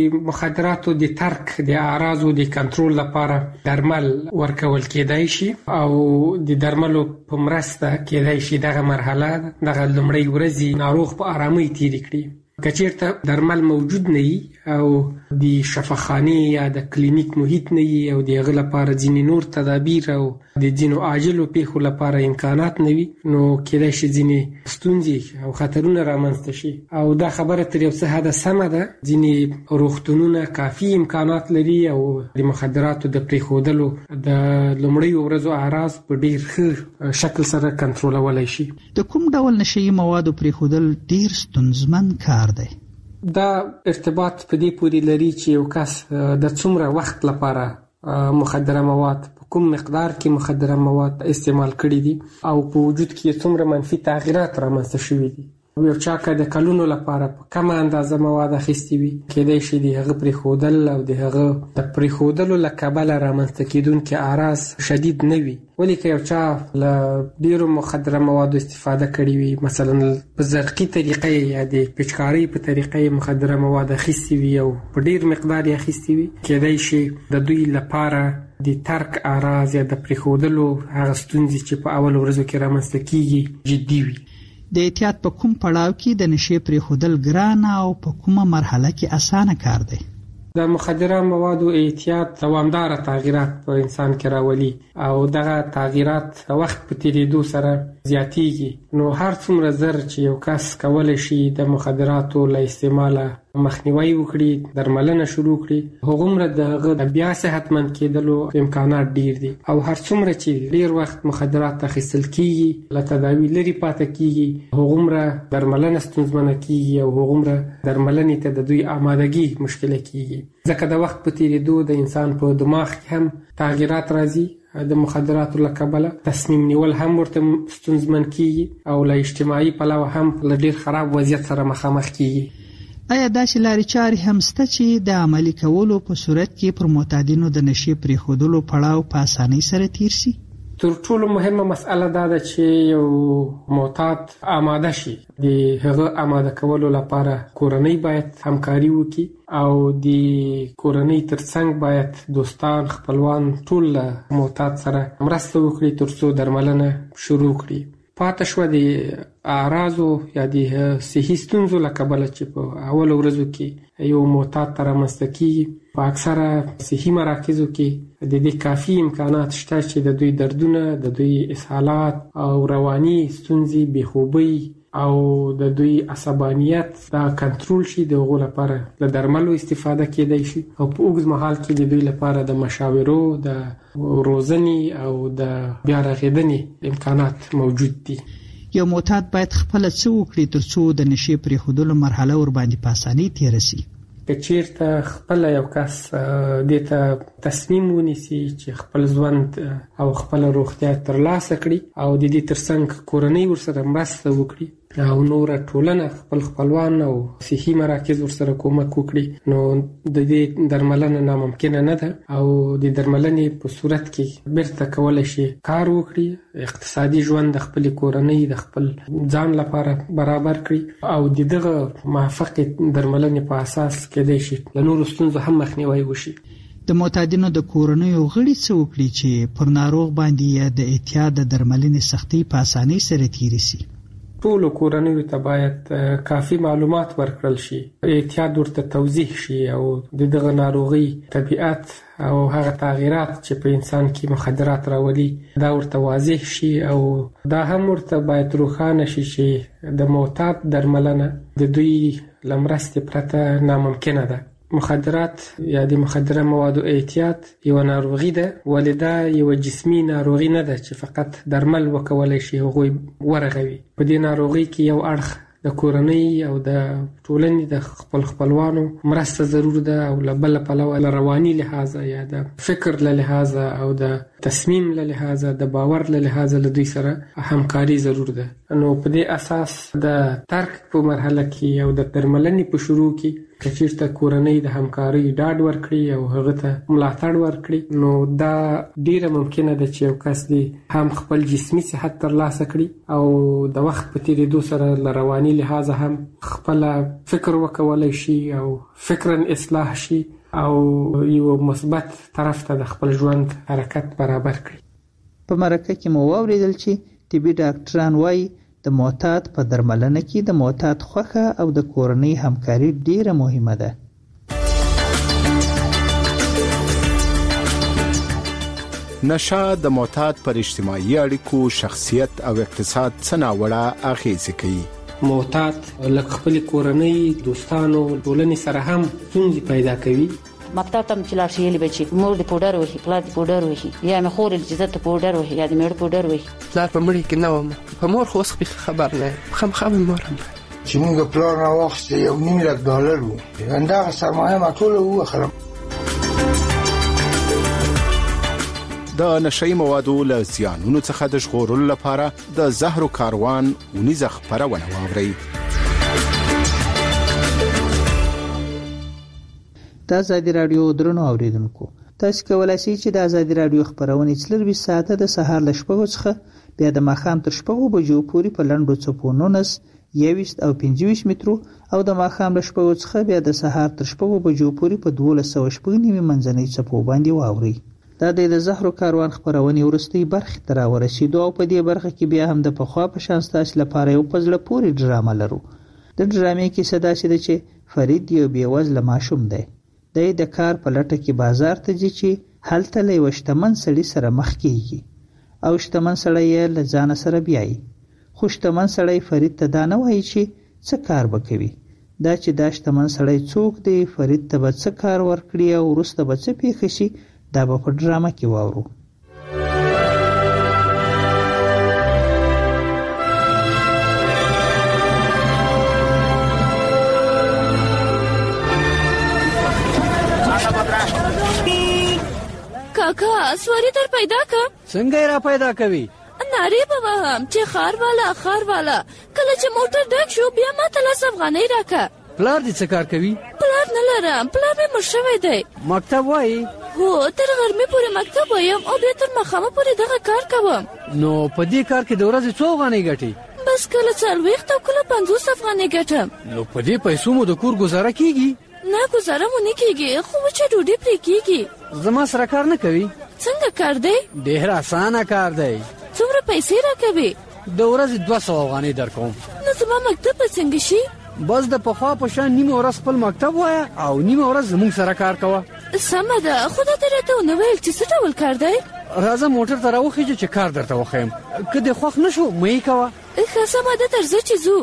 مخدراتو د ترک د اعراضو د کنټرول لپاره درمل ورکول کېدای شي او د درملو په مرسته کېدای شي دغه مرحله دغه لومړۍ ورځې ناروغ په آرامۍ تېرې کړي. که چېرته درمل موجود نه وي او د شفاخانې یا د کلینیک محیط نه وي او د هغه لپاره ځینې نور تدابیر او د ځینو عاجلو پیښو لپاره امکانات نه وي، نو کېدای شي ځینې ستونزې او خطرونه رامنځته شي. او دا خبره تر یو څه حده سمه ده. ځینې روغتونونه کافي امکانات لري او د مخدراتو د پرېښودلو د لومړیو ورځو اعراض په ډېر ښه شکل سره کنټرولولی شي. د کوم ډول نشهیي موادو پرېښودل ډېر ستونزمن کار دی؟ دا ارتباط په دې پورې لري چې یو کس د څومره وخت لپاره مخدره مواد، په کوم مقدار کې مخدره مواد استعمال کړي دي او په وجود کې څومره منفي تغییرات رامنځته شوي دي. یو چا که د کلونو لپاره په کمه اندازه مواد اخیستي وي، کېدای شي د هغه پرېښودل او د هغه د پرېښودلو له کبله رامنځته کېدونکي اعراض شدید نه وي. ولې که یو چا له ډېرو مخدره موادو استفاده کړې وي، مثلا په زرقي طریقه یا د پچکارۍ په طریقه مخدره مواد اخیستي وي او په ډېر مقدار یې اخیستي وي، کېدای شي د دوی لپاره د ترک اعراض یا د پرېښودلو هغه ستونزې چې په اول ورځو کې رامنځته کېږي جدي وي. د اعتیاد په کوم پړاو کې د نشې پرېښودل ګران او په کومه مرحله کې اسانه کار دی؟ د مخدره موادو اعتیاد دوامداره تغییرات په انسان کې راولي او دغه تغییرات وخت په تیریدو سره زیاتیږي. نو هر څومره زر چې یو کس کولی شي د مخدراتو له استعماله مخنیوي وکړي، درملنه شروع کړي، هغومره د هغه بیا صحتمند کېدلو امکانات ډیر دي. او هر څومره چې ډیر وخت مخدرات اخیستل کیږي، له تداوی لرې پاتې کیږي، هغومره درملنه ستونزمنه کیږي او هغومره درملنې ته د دوی آمادګي مشکله کیږي. ځکه د وخت په تیریدو د انسان په دماغ کې هم تغییرات راځي. د مخدراتو له کبله تصمیم نیول هم ورته ستونزمن کیږي او له اجتماعي پلوه هم له ډیر خراب وضعیت سره مخامخ کیږي. آیا داسې لارې چارې هم شته چې د عملي کولو په صورت کې پر معتادینو د نشې پرېښودلو پړاو په اسانۍ سره تیر شي؟ تر ټولو مهمه مسأله دا ده چې یو معتاد آماده شي. د هغه آماده کولو لپاره کورنۍ باید همکاري وکړي او د کورنۍ ترڅنګ باید دوستان خپلوان ټول له معتاد سره مرسته وکړي ترڅو درملنه شروع کړي. پاتې شوه د اعراضو یا د صحي ستونزو له کبله چې په اولو ورځو کې یو معتاد ته رامنځته کېږي. په اکثره صحي مراکزو کې د دې کافي امکانات شته چې د دوی دردونه، د دوی اسهالات او رواني ستونزې، بېخوبۍ او د دوی عصبانیت دا کنټرول شي. د هغو لپاره له درملو استفاده کېدای شي او په اوږد مهال کې د دوی لپاره د مشاورو، د روزنې او د بیا رغېدنې امکانات موجود دي. یو معتاد باید خپله څه وکړي ترڅو د نشې پرېښودلو مرحله ورباندې په اسانۍ تېره سي؟ که چیرته خپله یو کس دې ته تصمیم ونیسي چې خپل ژوند او خپل روغتیا ترلاسه کړي او د دې ترڅنګ کورنۍ ورسره مرسته وکړي او نوره ټولنه، خپل خپلوان او صحي مراکز ورسره کومک وکړي، نو د دې درملنه ناممکنه نه ده او د درملنې په صورت کې بیرته کولی شي کار وکړي، اقتصادي ژوند د خپل کورنۍ د خپل ځان لپاره برابر کړي او د دغه موافقې درملنې په اساس کېدای شي له نورو ستونزو هم مخنیوی وشي. د معتادینو د کورنیو غړي څه وکړي چې پر ناروغ باندې د اعتیاد د درملنې سختۍ په اسانۍ سره تېرې سي؟ ټولو کورنیو ته باید کافي معلومات ورکړل شي، اعتیاد ورته توضیح شي او د دغه ناروغۍ طبیعت او هغه تغییرات چې په انسان کې مخدرات راولي دا ورته واضح شي او دا هم ورته باید روښانه شي چې د معتاد درملنه د دوی له مرستې پرته ناممکنه ده. مخدرات یا د مخدره موادو اعتیاد یو ناروغي ده، ولې دا یو جسمي ناروغي نه ده چې فقط درمل وکولای شي هغوی ورغوي. په دې ناروغي کې یو اړخ د کورنۍ او د ټولنې د خپل خپلوانو مرسته ضرور ده او له بله پلوه له رواني لحاظه یا د فکر له لحاظه او د تصمیم له لحاظه د باور له لحاظه له دوی سره همکاري ضرور ده. نو په دې اساس د ترک په مرحله کې او د درملنې په شروع کې که چیرته کورنۍ د همکارۍ ډاډ ورکړي او هغه ته ملاتړ ورکړي نو دا ډیره ممکنه ده چې یو کس دی هم خپل جسمي صحت ترلاسه کړي او د وخت په تېرېدو سره له رواني لحاظه هم خپله فکر وکولی شي او فکرا اصلاح شي او یو مثبت طرف ته د خپل ژوند حرکت برابر کړي. په مرکه کې مو واورېدل چې طبي ډاکټران وایي د معتاد په درملنه کې د معتاد خوښه او د کورنۍ همکاري ډیره مهمه ده. نشه د معتاد پر اجتماعي اړیکو، شخصیت او اقتصاد څه ناوړه اغیزې کوي. معتاد لکه خپل کورنۍ، دوستانو، ټولنې سره هم ستونزې پیدا کوي. مکتب ته چې لاړ شي یلی بچي مور دې پوډر وهي، پلار دې پوډر وهي، یا مې خور دې چې ته پوډر وهي یا دې مېړه پوډر وهي. پلار په مړي کې نه وم، په مور خو اوس خبر نه یم، خامخا مې مور هم چې موږ پلار راواخیستی یو نیم لک ډالر و، همدغه سرمایه ما ټوله ووخلم. د نشهیي موادو له زیانونو څخه د ژغورلو لپاره د زهرو کاروان اونیزه خپرونه واورئ. د ازادي راډیو درنو اوریدونکو، تاسو کولای شئ چې د ازادي راډیو خبرونه څلور ساعته د سهار له شپږو څخه بیا د ماښام تر شپږو بجو پورې په لنډو څپو نولس، یوویشت او پنځه ویشت مترو او د ماښام له شپږو څخه بیا د سهار تر شپږو بجو پورې په دولس سوه شپږ نوي منځنۍ څپو باندې واورئ. دا د زهرو کاروان خبرونې وروستۍ برخې ته راورسېدو او په دې برخه کې بیا هم د پخوا په شان ستاسو لپاره یو په زړه پورې ډرامه لرو. د ډرامې کیسه داسې ده چې فرید یو بېوزله ماشوم دی. دی د کار په لټه کې بازار ته ځي چې هلته له یوه شتمن سړي سره مخ کېږي او شتمن سړی یې له ځانه سره بیایي. خو شتمن سړی فرید ته دا نه وایي چې څه کار به کوي. دا چې دا شتمن سړی څوک دی، فرید ته به څه کار ورکړي او وروسته به څه پېښه شي، دا به په ډرامه کې واورو. کاکا سواری در پیدا که؟ څنګه را پیدا کوي؟ ناری به وهم چې خار والا خار والا کله چې موټر ډک شو بیا ما ته لس افغانۍ راکه. پلار دې څه کار کوي؟ پلار نه لرم، پلار مې مړ شوی دی. مکتب وایي؟ هو تر غرمې پورې مکتب وایم او بیا تر ماښامه پورې دغه کار کوم. نو په دې کار کې د ورځې څو افغانۍ ګټې؟ بس کله څلوېښت او کله پنځوس افغانۍ ګټم. نو په دې پیسو مو د کور ګزاره کیږي؟ نه ګزاره مو نه کیږي، خو وچه ډوډۍ پرې کیږي. زما سره کار نه کوي؟ څنګه کار دی؟ ډېر اسانه کار دی. څومره پیسې راکوي؟ د ورځې دوه سوه افغانۍ درکوم. نو زما مکتب به څنګه شي؟ بس د پخوا په شان نیمه ورځ خپل مکتب وایه او نیمه ورځ زموږ سره کار کوه. سمه ده، خو دا ته راته ونه ویل چې څه ډول کار دی؟ راځه موټر ته راوخیږه چې کار درته وښیم، که دې خوښ نه شو مه یې کوه. ښه سمه ده، تر ځه چې ځو.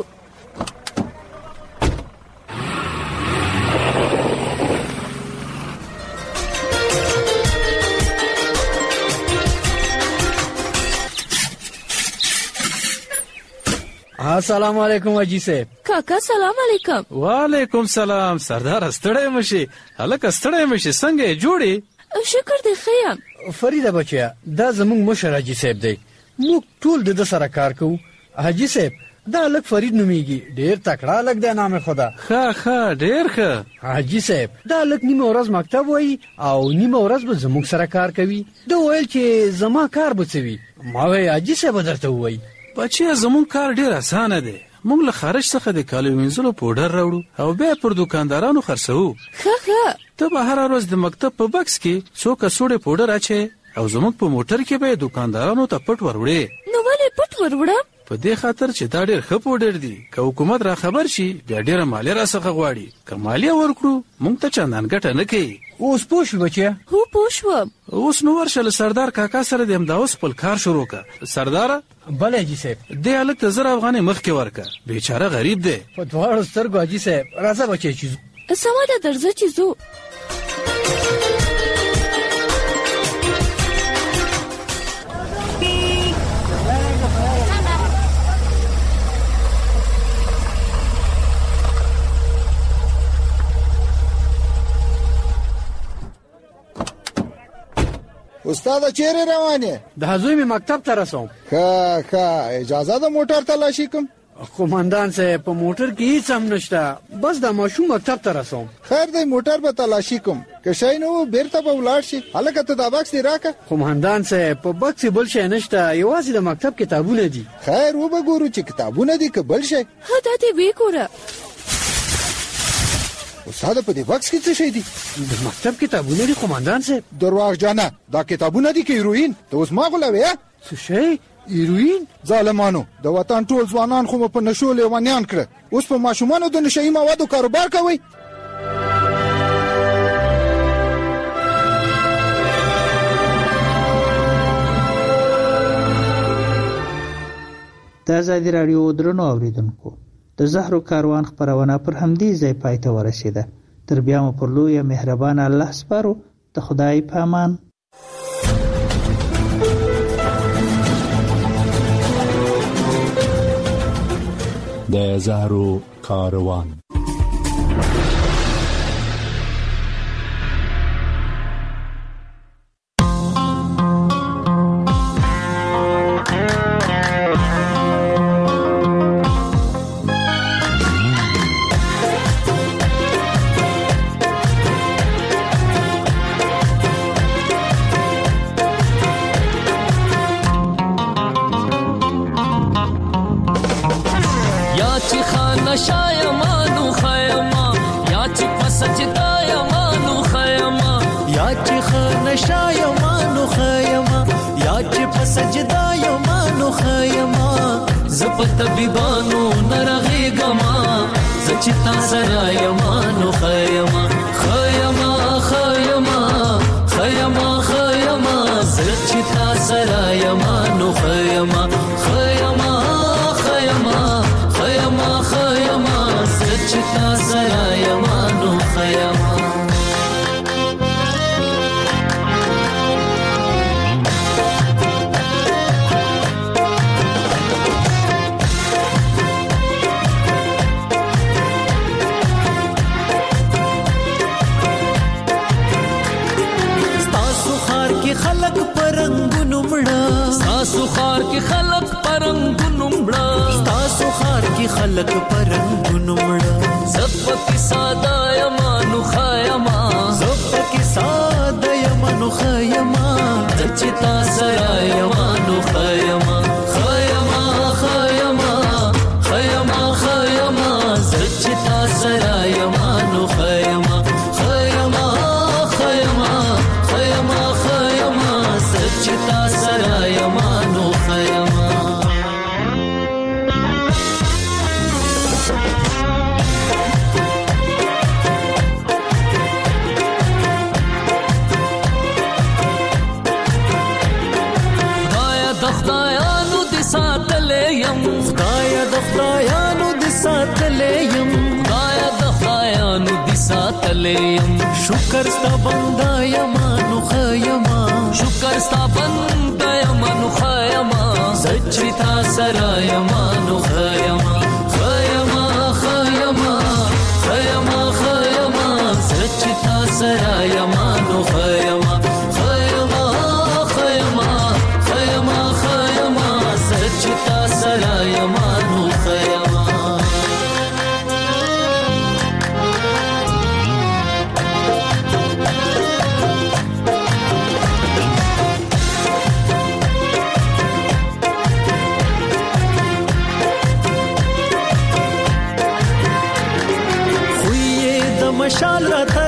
السلام علیکم حاجی صاحب. کاکا سلام علیکم. وعلیکم سلام. سردار ستړی مشي؟ هلکه ستړی مشي، څنګه یې جوړې؟ شکر دی ښه یم. فریده بچیا، دا زموږ مشر حاجي صاحب دی، موږ ټول د ده سره کار کوو. حاجي صاحب دا هلک فرید نومیږي، ډېر تکړه هلک دی، نام خدا. ښه ښه ډېر ښه. حاجي صاحب دا هلک نیمه ورځ مکتب وایي او نیمه ورځ به زموږ سره کار کوي. ده ویل چې زما کار به څه وي؟ ما وایي حاجي صاحب به درته ووایي. بچیا زموږ کار ډېر اسانه دی، موږ له خارج څخه د کالو وینځلو پوډر راوړو او بیا پر دوکاندارانو خرڅوو. ښه ښه. ته به هره ورځ د مکتب په بکس کې څو کڅوړې پوډر اچې او زموږ په موټر کې به دوکاندارانو ته پټ وروړې. نو ولې پټ وروړم؟ په دې خاطر چې دا ډېر ښه پوډر دي، که حکومت را خبر شي بیا ډېره مالیه را څخه غواړي، که مالیه ورکړو موږ ته چندان ګټه نه کوي. اوس پوه شو بچیا؟ هو پوه شوم. اوس نو ورشه له سردار کاکا سره د همدا اوس خپل کار شروع کړه. سرداره. بله حاجي صاحب. دې هلک ته زر افغانۍ مخکې ورکړه، بیچاره غریب دی. په دواړو سترګو حاجي صاحب. راځه بچی چې ځو. سمه ده، درځه چې ځو. استاد چیرې روانې؟ د زوی مې مکتب ته رسوم. ښه ښه، اجازه ده موټر تلاشي کوم؟ قومندان صاحب په موټر کې هیڅ هم نشته، بس د ماشوم مکتب ته رسوم. خیر دی، موټر به تلاشي کوم، که شی نه و بیرته به ولاړ شي. هلکه ته دا بکس دې راکړه. قومندان صاحب په بکس بل شی نشته، یوازې د مکتب کتابونه دي. خیر وبه ګورو چې کتابونه دي که بل شی. ښه دا دې ویې ګوره. استاده په دې بکس کې څه شی دي؟ د مکتب کتابونه دي قومندان صاحب. درواغجنه، دا کتابونه دي که هیروین؟ ته اوس ما غولوې؟ څه شی؟ هیروین؟ ظالمانو، د وطن ټول ځوانان خو مو په نشو لیونیان کړه، اوس په ماشومانو د نشهیي موادو کاروبار کوئ. د ازادي راډیو درنو اوریدونکو، د زهرو کاروان خپرونه پر همدې ځای پای ته ورسېده. تر بیا مو پر لویه مهربانه الله سپارو. د خدای په امان. د زهرو کاروان. طبيبانو نرغيغما زچتا سرا یمانو خیما خیما خیما خیما خیما زچتا سرا یمانو خیما خیما خیما خیما خیما زچتا سرا یمانو خیما ستاسو خار کې خلق پرنګونو مړه ستاسو خار کې خلق پرنګونو مړه زپ کې ساده یمانو خایما زپ کې ساده یمانو نو خیما زچتا سره یما نو خیما خیما خیما خیما خیما زچتا سره یما نو خیما خیما خیما خیما خیما زچتا سره یما نو خیما خدایانو د ساتلې يم خدای د خدایانو د ساتلې يم خدای د خدایانو د ساتلې يم شکر ستا بندا یم نو خیما شکر ستا بندا یم نو خیما سچتا سره یم نو خیما خیما خیما خیما خیما سچتا سره یم نو خیما